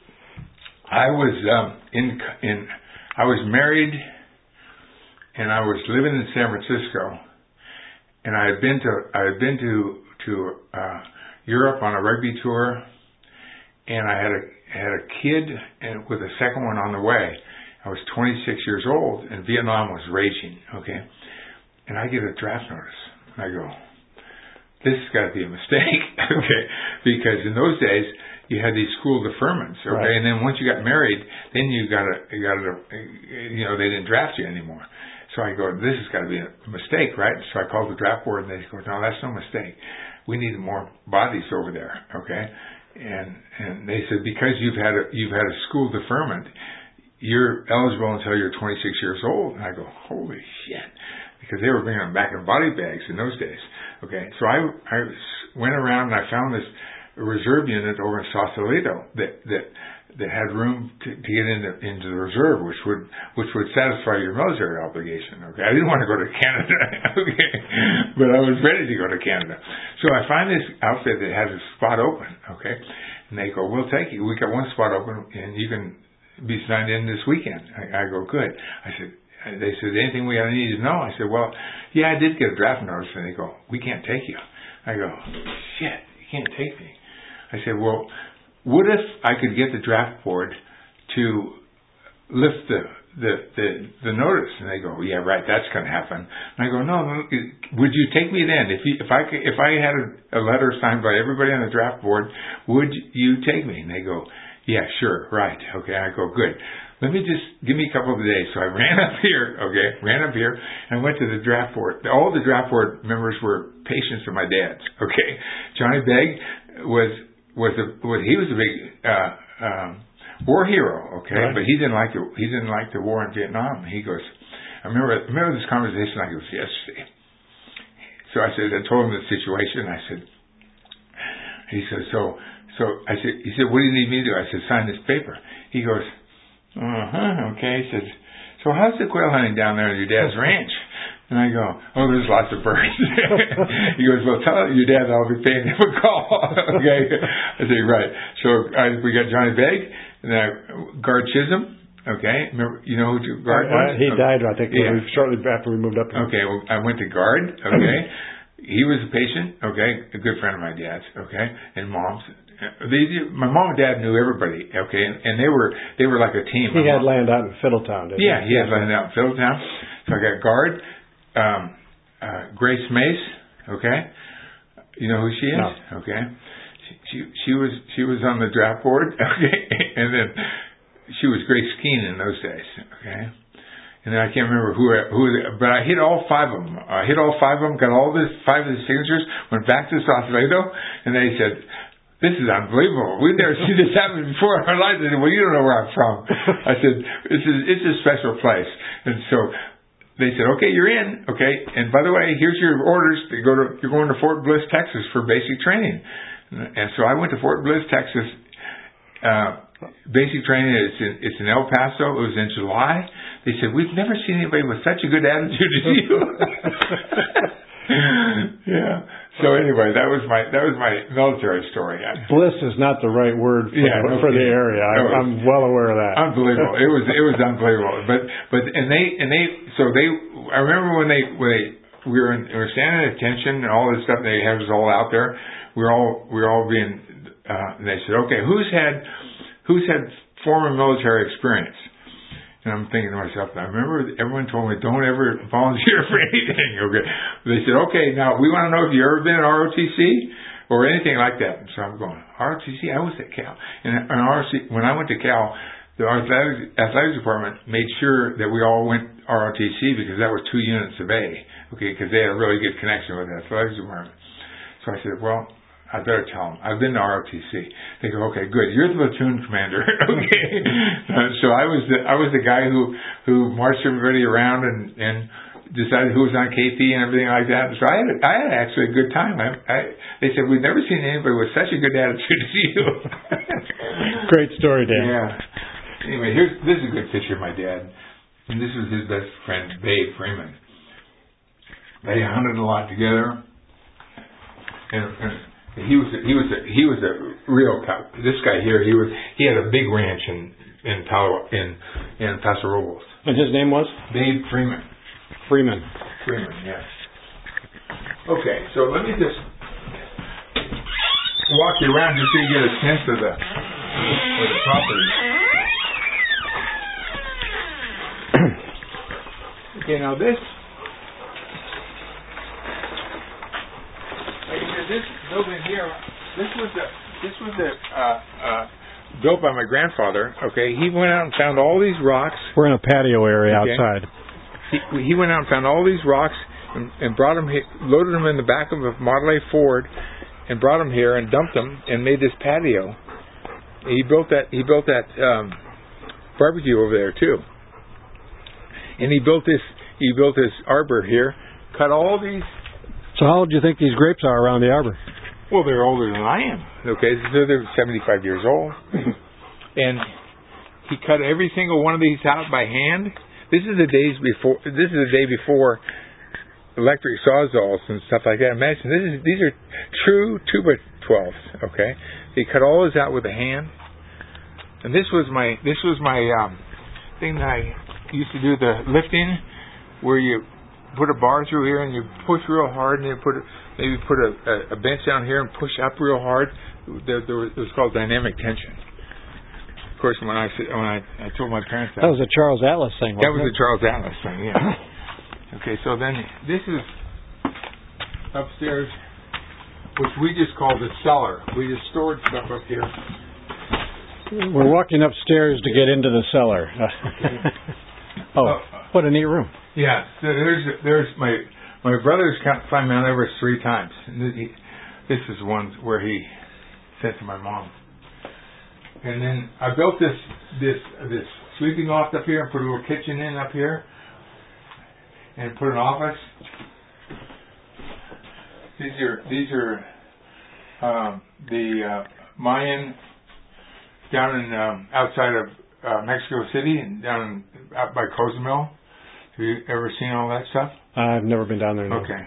was married, and I was living in San Francisco, and I had been to Europe on a rugby tour, and I had a kid, and with a second one on the way. I was 26 years old, and Vietnam was raging. Okay. And I get a draft notice. And I go, this has got to be a mistake, okay? Because in those days, you had these school deferments, okay? Right. And then once you got married, then they didn't draft you anymore. So I go, this has got to be a mistake, right? So I called the draft board, and they go, no, that's no mistake. We need more bodies over there, okay? And they said, because you've had a school deferment, you're eligible until you're 26 years old. And I go, holy shit. Because they were bringing them back in body bags in those days. Okay, so I went around and I found this reserve unit over in Sausalito that had room to get into the reserve, which would satisfy your military obligation. Okay, I didn't want to go to Canada. Okay, but I was ready to go to Canada. So I find this outfit that has a spot open. Okay, and they go, we'll take you. We got one spot open, and you can be signed in this weekend. I go, good. They said, anything we need to know? I said, well, yeah, I did get a draft notice. And they go, we can't take you. I go, shit, you can't take me. I said, well, what if I could get the draft board to lift the notice? And they go, yeah, right, that's going to happen. And I go, no, would you take me then? If I had a letter signed by everybody on the draft board, would you take me? And they go, yeah, sure, right, okay. I go, good. let me just give me a couple of days. So I ran up here, and went to the draft board. All the draft board members were patients of my dad's. Okay, Johnny Begg was a big war hero. Okay, right. But he didn't like the war in Vietnam. He goes, I remember this conversation like it was yesterday. So I told him the situation. I said, he said, he said, what do you need me to do? I said, sign this paper. He goes, okay. He says, so how's the quail hunting down there at your dad's ranch? And I go, oh, there's lots of birds. He goes, well, tell your dad I'll be paying him a call. Okay. I said, right. So we got Johnny Begg, and then Guard Chisholm. Okay. Remember, you know who Guard was? He died, I think, shortly after we moved up here. Okay. Well, I went to Guard. Okay. He was a patient. Okay. A good friend of my dad's. Okay. And Mom's. My mom and dad knew everybody, okay, and they were like a team. He had land out in Fiddletown, didn't he? Yeah, he had land out in Fiddletown. So I got Guard, Grace Mace, okay. You know who she is? No. Okay. She was on the draft board, okay, and then she was Grace Skeen in those days, okay. And then I can't remember who, but I hit all 5 of them. Got all 5 of the signatures. Went back to Sausalito, and they said, this is unbelievable. We've never seen this happen before in our lives. I said, well, you don't know where I'm from. I said, it's a special place. And so they said, okay, you're in. Okay. And by the way, here's your orders. You're going to Fort Bliss, Texas for basic training. And so I went to Fort Bliss, Texas. Basic training it's in El Paso. It was in July. They said, we've never seen anybody with such a good attitude as you. Yeah. So anyway, that was my military story. Bliss is not the right word for the area. I'm well aware of that. Unbelievable. It was unbelievable. But I remember when we were standing at attention and all this stuff. They had us all out there. We were all being. And they said, okay, who's had former military experience? And I'm thinking to myself, I remember everyone told me, don't ever volunteer for anything. Okay. They said, okay, now we want to know if you've ever been at ROTC or anything like that. And so I'm going, ROTC? I was at Cal. And ROTC, when I went to Cal, the athletics department made sure that we all went ROTC because that was 2 units of A. Okay, because they had a really good connection with the athletics department. So I said, well, I better tell them. I've been to ROTC. They go, okay, good. You're the platoon commander. Okay. So I was the guy who marched everybody around and decided who was on KP and everything like that. So I had actually a good time. They said, we've never seen anybody with such a good attitude as you. Great story, Dan. Yeah. Anyway, this is a good picture of my dad. And this was his best friend, Babe Freeman. They hunted a lot together. And he was a real cow. This guy here, he had a big ranch in Paso Robles. And his name was Babe Freeman. Freeman, yes. Okay, so let me just walk you around just so you get a sense of the property. Okay, now this building here, this was built by my grandfather. Okay, he went out and found all these rocks. We're in a patio area outside. He went out and found all these rocks and brought them, loaded them in the back of a Model A Ford, and brought them here and dumped them and made this patio. He built that barbecue over there too, and he built this arbor here. Cut all these. So how old do you think these grapes are around the arbor? Well, they're older than I am. Okay, so they're 75 years old. And he cut every single one of these out by hand. This is the day before electric sawzalls and stuff like that. Imagine these are true 2x12s. Okay, he cut all this out with a hand. And this was my thing that I used to do, the lifting, where you put a bar through here and you push real hard, and you put a bench down here and push up real hard. It was called dynamic tension. Of course, when I told my parents that was a Charles Atlas thing. That was a Charles Atlas thing, yeah. Okay, so then this is upstairs, which we just call the cellar. We just stored stuff up here. We're walking upstairs to get into the cellar. What a neat room. Yeah, so there's my brother's climbed Mount Everest 3 times. And this is one where he said to my mom. And then I built this sleeping loft up here and put a little kitchen in up here and put an office. These are the Mayan down in outside of Mexico City and out by Cozumel. Have you ever seen all that stuff? I've never been down there. No. Okay.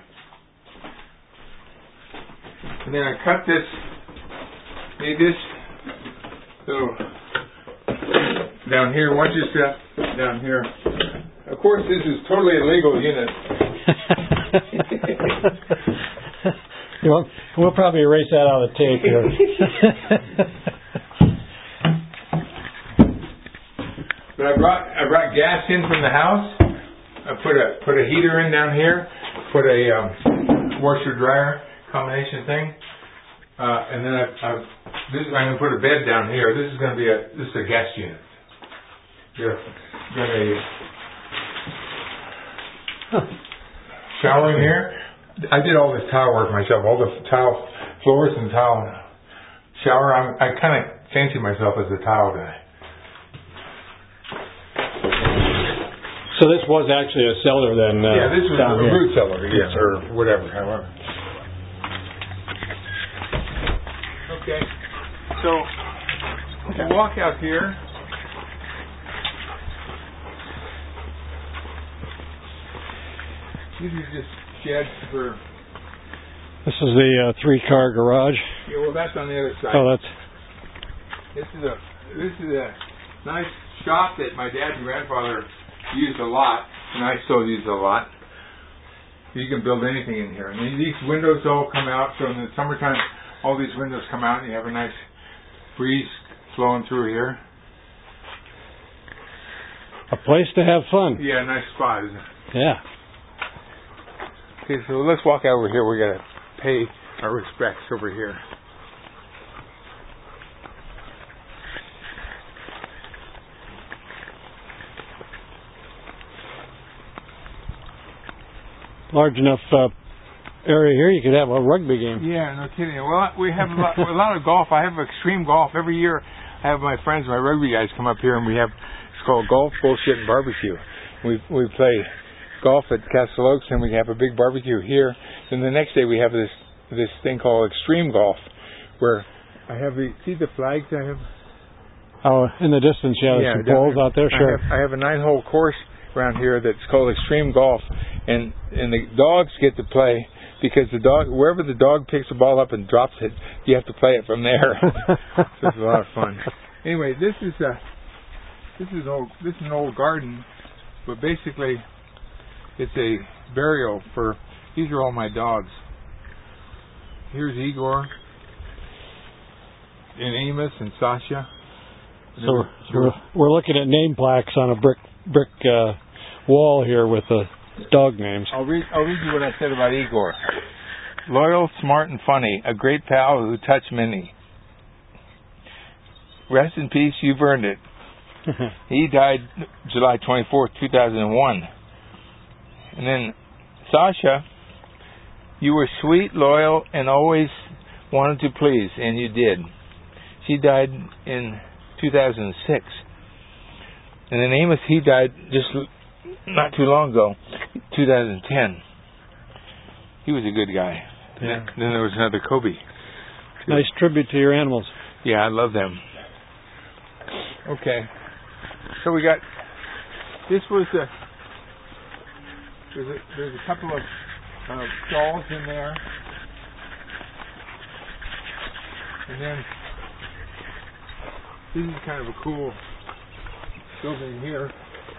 And then I cut made this little down here. Watch your step down here. Of course, this is totally illegal unit. We'll probably erase that out of the tape here. But I brought gas in from the house. I put a heater in down here. Put a washer dryer combination thing. And then I'm going to put a bed down here. This is going to be a guest unit. Shower in here. I did all this tile work myself. All the tile floors and tile shower. I kind of fancy myself as a tile guy. So this was actually a cellar then? Yeah, this was a root cellar, yes, Yeah. or whatever, however. Okay, so we'll walk out here. These are just sheds for... This is the 3-car garage? Yeah, well, that's on the other side. Oh, This is a nice shop that my dad and grandfather used a lot, and I still use a lot. You can build anything in here. And these windows all come out, so in the summertime, all these windows come out, and you have a nice breeze flowing through here. a place to have fun. Yeah, nice spot, isn't it? Yeah. Okay, so let's walk over here. We got to pay our respects over here. Large enough area here, you could have a rugby game. Yeah, no kidding. Well, we have a lot of golf. I have extreme golf. Every year I have my friends, my rugby guys come up here, and it's called Golf, Bullshit, and Barbecue. We play golf at Castle Oaks, and we have a big barbecue here. Then the next day we have this thing called extreme golf, where I have see the flags I have? Oh, in the distance, there's some poles out there, sure. I have a 9-hole course around here that's called extreme golf, and the dogs get to play because wherever the dog picks the ball up and drops it, you have to play it from there. So it's a lot of fun. Anyway, this is an old garden, but basically it's a burial for. These are all my dogs. Here's Igor and Amos and Sasha. So we're looking at name plaques on a brick wall here with the dog names. I'll read you what I said about Igor. Loyal, smart, and funny. A great pal who touched many. Rest in peace, you've earned it. He died July 24th, 2001. And then Sasha, you were sweet, loyal, and always wanted to please, and you did. She died in 2006. And then Amos, he died just not too long ago, 2010. He was a good guy. Yeah. Then there was another Kobe. Nice tribute to your animals. Yeah, I love them. Okay. So we got, this was there's a couple of stalls in there. And then this is kind of a cool building here.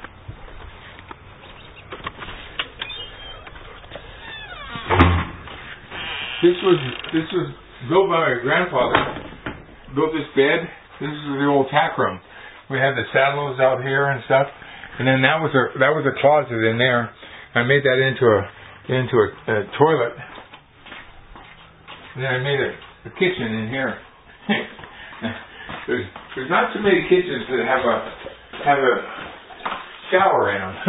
This was built by my grandfather. Built this bed. This is the old tack room. We had the saddles out here and stuff, and then that was a closet in there. I made that into a toilet. And then I made a kitchen in here. There's not too many kitchens that have a shower in them.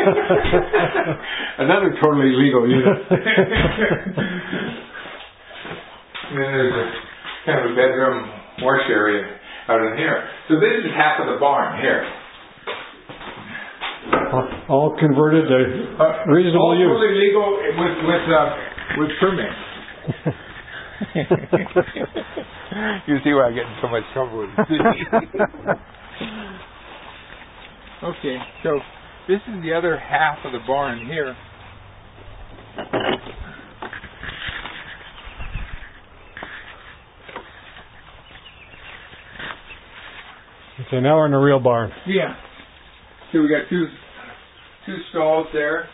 Another totally legal unit. And then there's a kind of a bedroom wash area out in here. So this is half of the barn here. All converted to reasonable all use. All totally legal with permits. You see why I get in so much trouble with it. Okay, so this is the other half of the barn here. Okay, now we're in the real barn. Yeah. So we got two stalls there.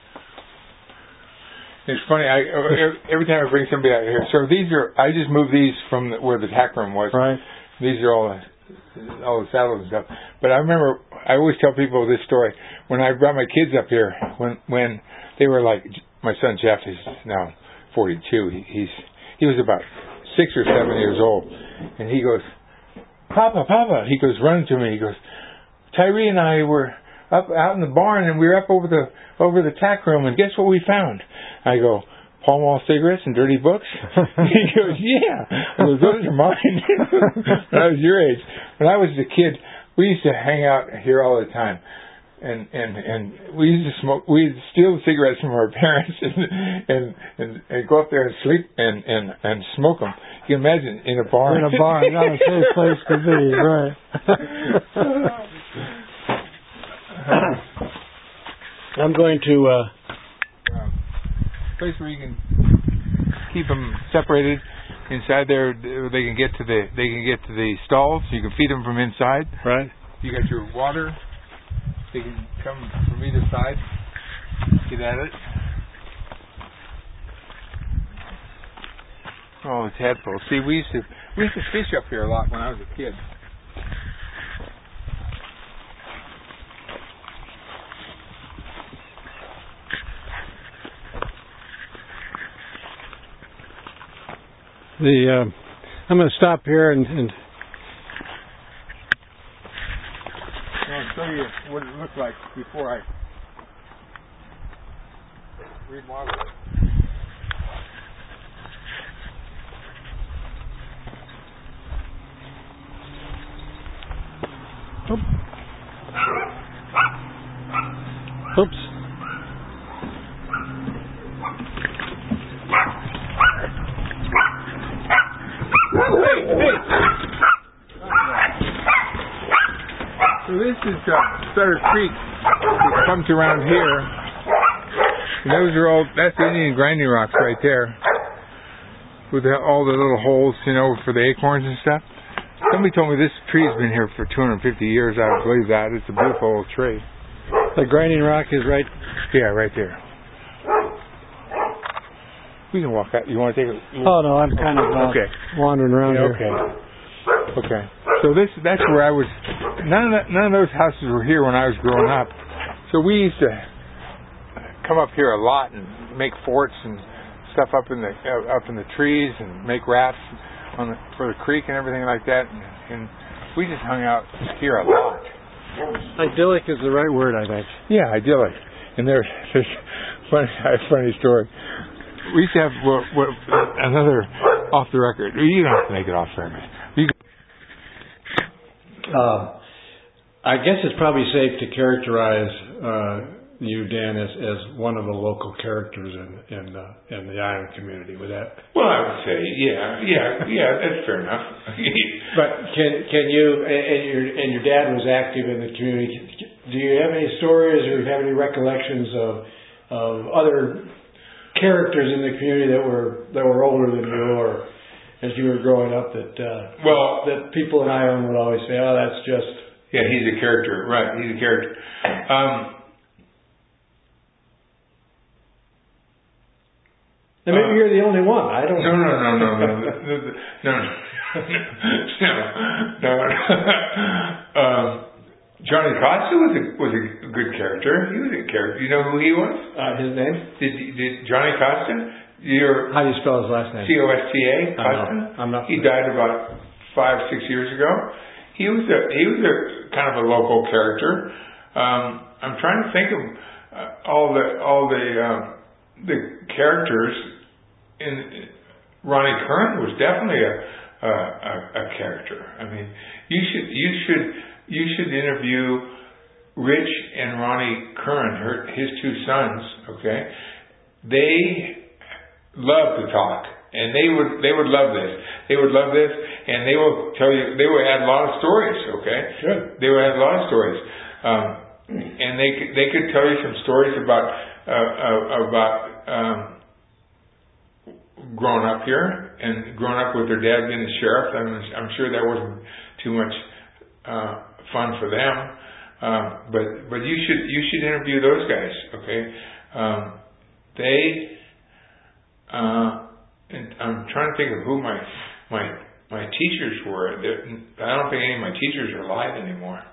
It's funny. Every time I bring somebody out here, so these are. I just moved these from where the tack room was. Right. These are all the saddles and stuff. But I remember, I always tell people this story. When I brought my kids up here, when they were like, my son Jeff is now 42. He was about 6 or 7 years old, and he goes, Papa. He goes running to me. He goes, Tyree and I were up out in the barn, and we were up over the tack room, and guess what we found? I go, Pall Mall cigarettes and dirty books? He goes, yeah. I go, those are mine. When I was your age. When I was a kid, we used to hang out here all the time. And we used to smoke. We'd steal the cigarettes from our parents and go up there and sleep and smoke them. You can imagine in a barn. In a barn, not a safe place to be, right? I'm going to place where you can keep them separated. Inside there, they can get to the stalls. You can feed them from inside. Right. You got your water. They can come from either side. Get at it. Oh, the tadpoles. See, we used to fish up here a lot when I was a kid. I'm going to stop here and I'll show you what it looked like before I remodel it. Oops. So this is Sutter Creek, which comes around here. And that's the Indian grinding rocks right there. With all the little holes, for the acorns and stuff. Somebody told me this tree's been here for 250 years. I believe that. It's a beautiful old tree. The grinding rock is right. Yeah, right there. We can walk out. You want to take a look? Oh no, I'm kind of wandering around here. Okay. So that's where I was. None of those houses were here when I was growing up. So we used to come up here a lot and make forts and stuff up in the trees and make rafts for the creek and everything like that. And we just hung out here a lot. Idyllic is the right word, I think. Yeah, idyllic. And there's a funny story. We used to have another off the record. You don't have to make it off the record. I guess it's probably safe to characterize you, Dan, as one of the local characters in the island community. With that, well, I would say, yeah, that's fair enough. But can you and your dad was active in the community? Do you have any stories or have any recollections of other characters in the community that were older than you, or as you were growing up, that people in Ireland would always say, "Oh, that's just." Yeah, he's a character, right? He's a character. And maybe you're the only one. I don't. No. Johnny Costa was a good character. He was a character. You know who he was? His name? Did Johnny Costa? How do you spell his last name? Costa. I'm not. He died about 5-6 years ago. He was a kind of a local character. I'm trying to think of all the characters. In Ronnie Curran was definitely a character. I mean, you should interview Rich and Ronnie Curran, his two sons. Okay, they love to talk, and they would love this. They would love this, and they will tell you. They will add a lot of stories. Okay, good. They will add a lot of stories, and they could tell you some stories about growing up here and growing up with their dad being the sheriff. I'm sure that wasn't too much fun for them. But you should interview those guys. Okay, and I'm trying to think of who my teachers were. I don't think any of my teachers are alive anymore.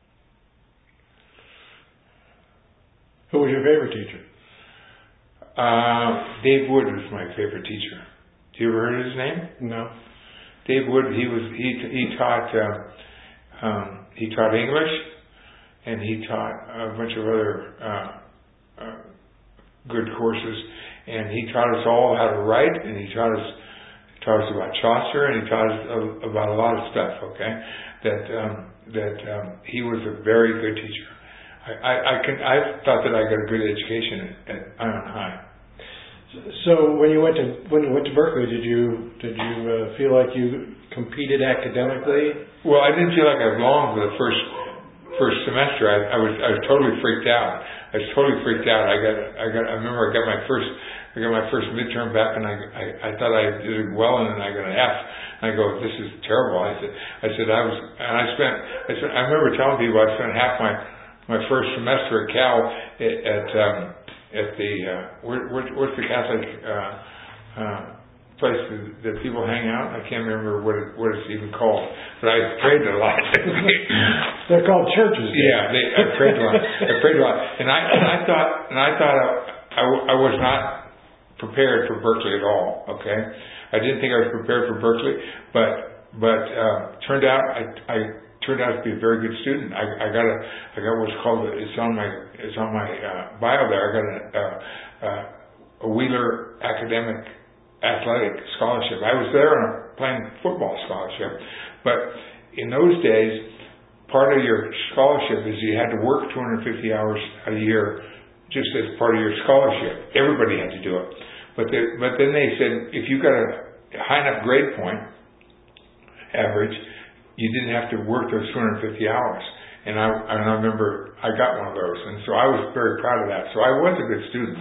Who was your favorite teacher? Dave Wood was my favorite teacher. Do you ever heard his name? No. Dave Wood. He taught English, and he taught a bunch of other good courses. And he taught us all how to write, and he taught us about Chaucer, and he taught us about a lot of stuff. Okay, that he was a very good teacher. I thought that I got a good education at Iron High. So when you went to Berkeley, did you feel like you competed academically? Well, I didn't feel like I belonged for the first semester. I was totally freaked out. I remember I got my first midterm back, and I thought I did well, and then I got an F. And I go, this is terrible. I remember telling people I spent half my first semester at Cal at the what's the Catholic place that people hang out? I can't remember what it's even called, but I prayed a lot. They're called churches. Yeah, I prayed a lot. And I thought I was not prepared for Berkeley at all. Okay, I didn't think I was prepared for Berkeley, but turned out I turned out to be a very good student. I got what's called, it's on my bio there. I got a Wheeler Academic Athletic Scholarship. I was there on a playing football scholarship, but in those days, part of your scholarship is you had to work 250 hours a year, just as part of your scholarship. Everybody had to do it, but then they said if you got a high enough grade point average, you didn't have to work those 250 hours. And I remember I got one of those. And so I was very proud of that. So I was a good student.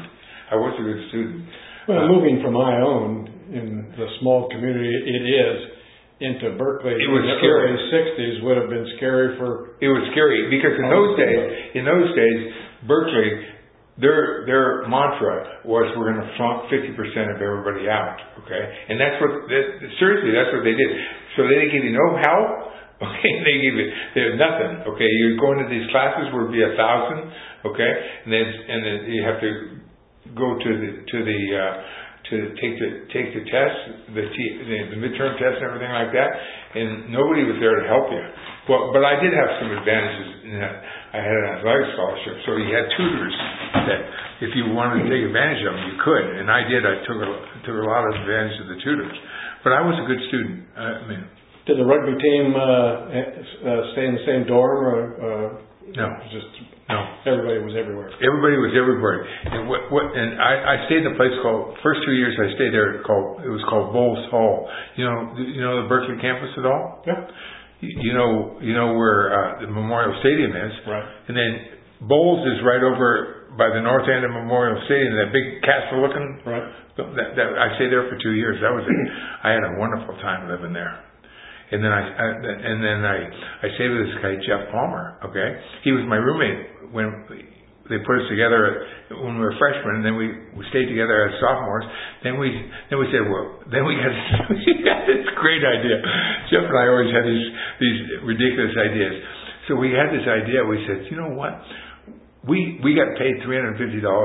Well, moving from Ione in the small community it is into Berkeley it was in the scary. early 60s would have been scary for... It was scary because in those days, Berkeley, their mantra was we're going to flunk 50% of everybody out, okay? And seriously, that's what they did. So they didn't give you no help, okay? They had nothing, okay? You go into these classes where it'd be 1,000, okay? And then you have to go to take the test, the midterm test and everything like that, and nobody was there to help you. But I did have some advantages in that I had an athletic scholarship, so you had tutors that if you wanted to take advantage of them, you could, and I did. I took a lot of advantage of the tutors. But I was a good student. Did the rugby team stay in the same dorm, or no? No. Everybody was everywhere. Everybody was everywhere. And and I stayed in a place called, first 2 years I stayed there, it was called Bowles Hall. You know the Berkeley campus at all? Yeah. You know where the Memorial Stadium is. Right. And then Bowles is right over by the north end of Memorial Stadium, that big castle looking. Right. I stayed there for 2 years. That was it. I had a wonderful time living there. And then I stayed with this guy Jeff Palmer. Okay, he was my roommate when they put us together when we were freshmen. And then we stayed together as sophomores. Then we said, well, then we got this great idea. Jeff and I always had these ridiculous ideas. So we had this idea. We said, you know what? We got paid $350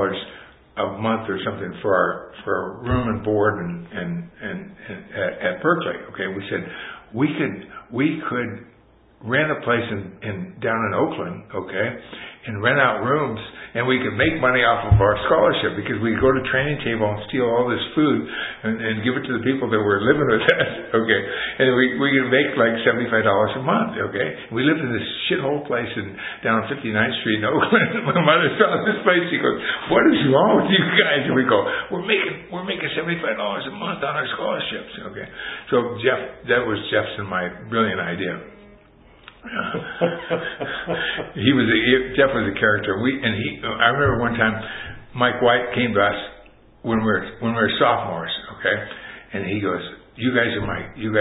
a month or something for our room and board and at Berkeley. Okay, we said we could we could rent a place down in Oakland, okay, and rent out rooms, and we could make money off of our scholarship because we'd go to Training Table and steal all this food and give it to the people that were living with us, okay, and we could make like $75 a month, okay. We lived in this shithole place down on 59th Street in Oakland. My mother saw this place. She goes, "What is wrong with you guys?" And we go, "We're making $75 a month on our scholarships," okay. So that was Jeff's and my brilliant idea. Jeff was a character. I remember one time Mike White came to us when we were sophomores, okay, and he goes, "You guys are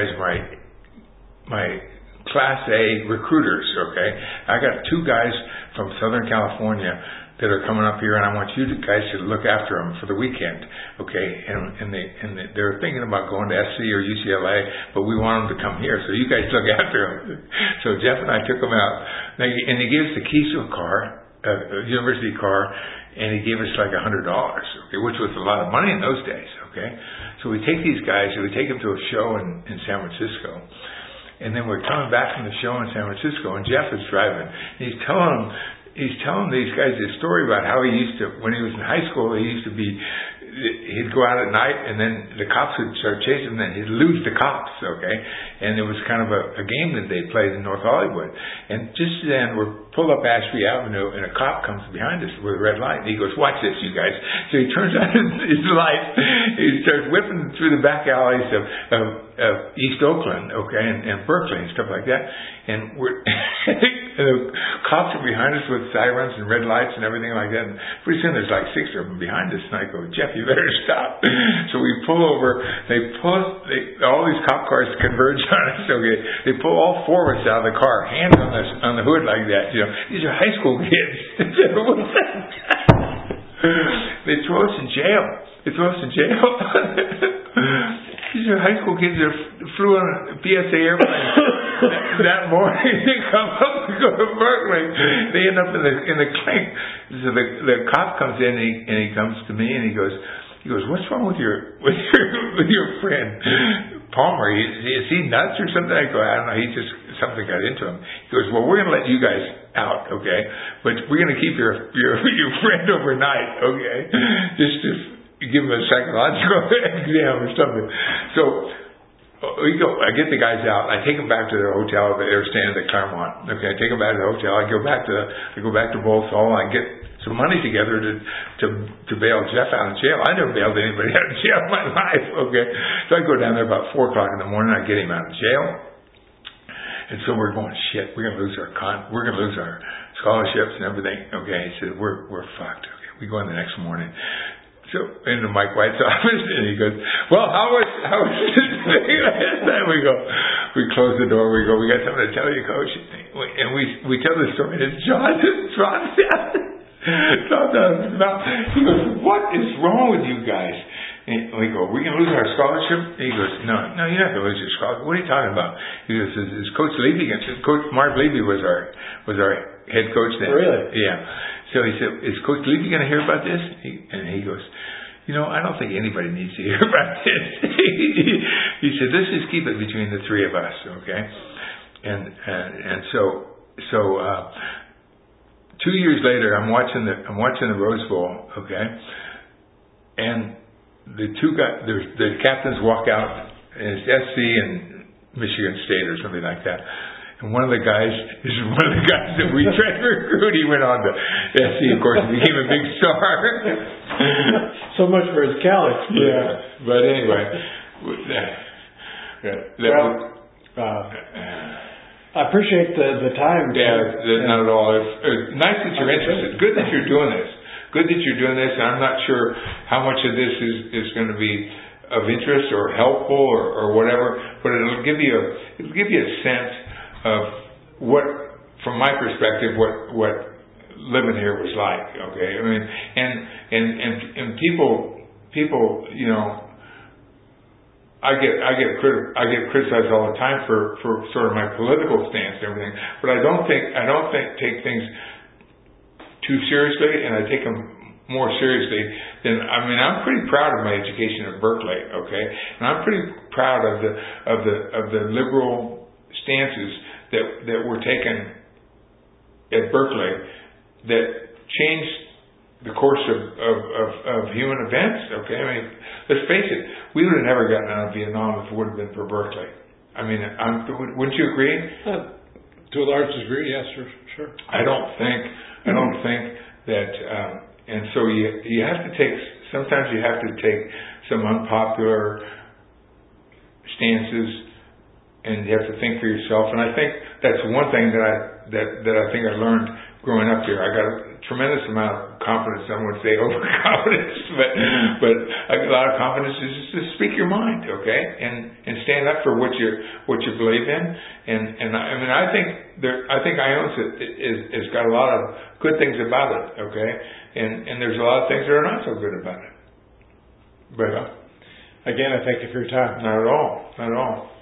my Class A recruiters, okay. I got 2 guys from Southern California that are coming up here, and I want you guys to look after them for the weekend, okay? And they're thinking about going to SC or UCLA, but we want them to come here, so you guys look after them." So Jeff and I took them out, and he gave us the keys to a car, a university car, and he gave us like $100, okay, which was a lot of money in those days, okay? So we take these guys, and we take them to a show in San Francisco. And then we're coming back from the show in San Francisco, and Jeff is driving. And he's telling these guys this story about how he used to, when he was in high school, he'd go out at night, and then the cops would start chasing him, and he'd lose the cops, okay? And it was kind of a game that they played in North Hollywood. And just then, we're pulled up Ashby Avenue, and a cop comes behind us with a red light, and he goes, "Watch this, you guys." So he turns on his light, he starts whipping through the back alleys of East Oakland, okay, and Berkeley and stuff like that. And and the cops are behind us with sirens and red lights and everything like that. And pretty soon there's like 6 of them behind us. And I go, "Jeff, you better stop." So we pull over. All these cop cars converge on us. Okay, they pull all 4 of us out of the car, hands on the hood like that. You know, these are high school kids. They throw us in jail. These are high school kids that flew on a PSA airplane that morning. They come up and go to Berkeley. They end up in the clink. So the cop comes in and he comes to me and he goes, "What's wrong with your friend Palmer? Is he nuts or something?" I go, "I don't know. Something got into him." He goes, "Well, we're going to let you guys out, okay? But we're going to keep your friend overnight, okay? Just to give him a psychological exam or something." So I get the guys out. I take them back to their hotel. They were staying at the Claremont. Okay, I take them back to the hotel. I go back to Bolsall. I get some money together to bail Jeff out of jail. I never bailed anybody out of jail in my life. Okay, so I go down there about 4 o'clock in the morning. I get him out of jail, and so we're going, "Shit, we're gonna lose our scholarships and everything." Okay, he said, "We're fucked." Okay, we go in the next morning. So into Mike White's office, and he goes, "Well, how was it today?" And we close the door. We go, "We got something to tell you, Coach." And we tell the story. And John he goes, "What is wrong with you guys?" And we go, "We're gonna lose our scholarship?" And he goes, No, you're not gonna lose your scholarship. What are you talking about? He goes, "Is Coach Levy?" Coach Mark Levy was our head coach then. Really? Yeah. So he said, "Is Coach Levy going to hear about this?" And he goes, "I don't think anybody needs to hear about this." He said, "Let's just keep it between the 3 of us, okay?" And so 2 years later, I'm watching the Rose Bowl, okay, and the 2 guys, the captains walk out, and it's SC and Michigan State or something like that. And one of the guys that we tried to recruit. He went on to SC, of course, and became a big star. So much for his callous. Yeah. But anyway. I appreciate the time. Yeah, not at all. It's nice that you're interested. Good that you're doing this. And I'm not sure how much of this is going to be of interest or helpful or whatever, but it'll give you a sense of what, from my perspective, what living here was like. Okay, I mean, and people, I get criticized all the time for sort of my political stance and everything, but I don't take things too seriously, and I take them more seriously than, I'm pretty proud of my education at Berkeley, okay, and I'm pretty proud of the liberal stances that were taken at Berkeley that changed the course of human events. Okay, I mean, let's face it, we would have never gotten out of Vietnam if it would have been for Berkeley. I mean, wouldn't you agree? To a large degree, yes, sure. I don't think that, and so you have to take. Sometimes you have to take some unpopular stances, and you have to think for yourself. And I think that's one thing that I think I learned growing up here. I got a tremendous amount of confidence. Some would say overconfidence, but I got a lot of confidence just to speak your mind, okay, and stand up for what you believe in. And I mean, I think Ionis has got a lot of good things about it, okay, and there's a lot of things that are not so good about it. But again, I thank you for your time. Not at all.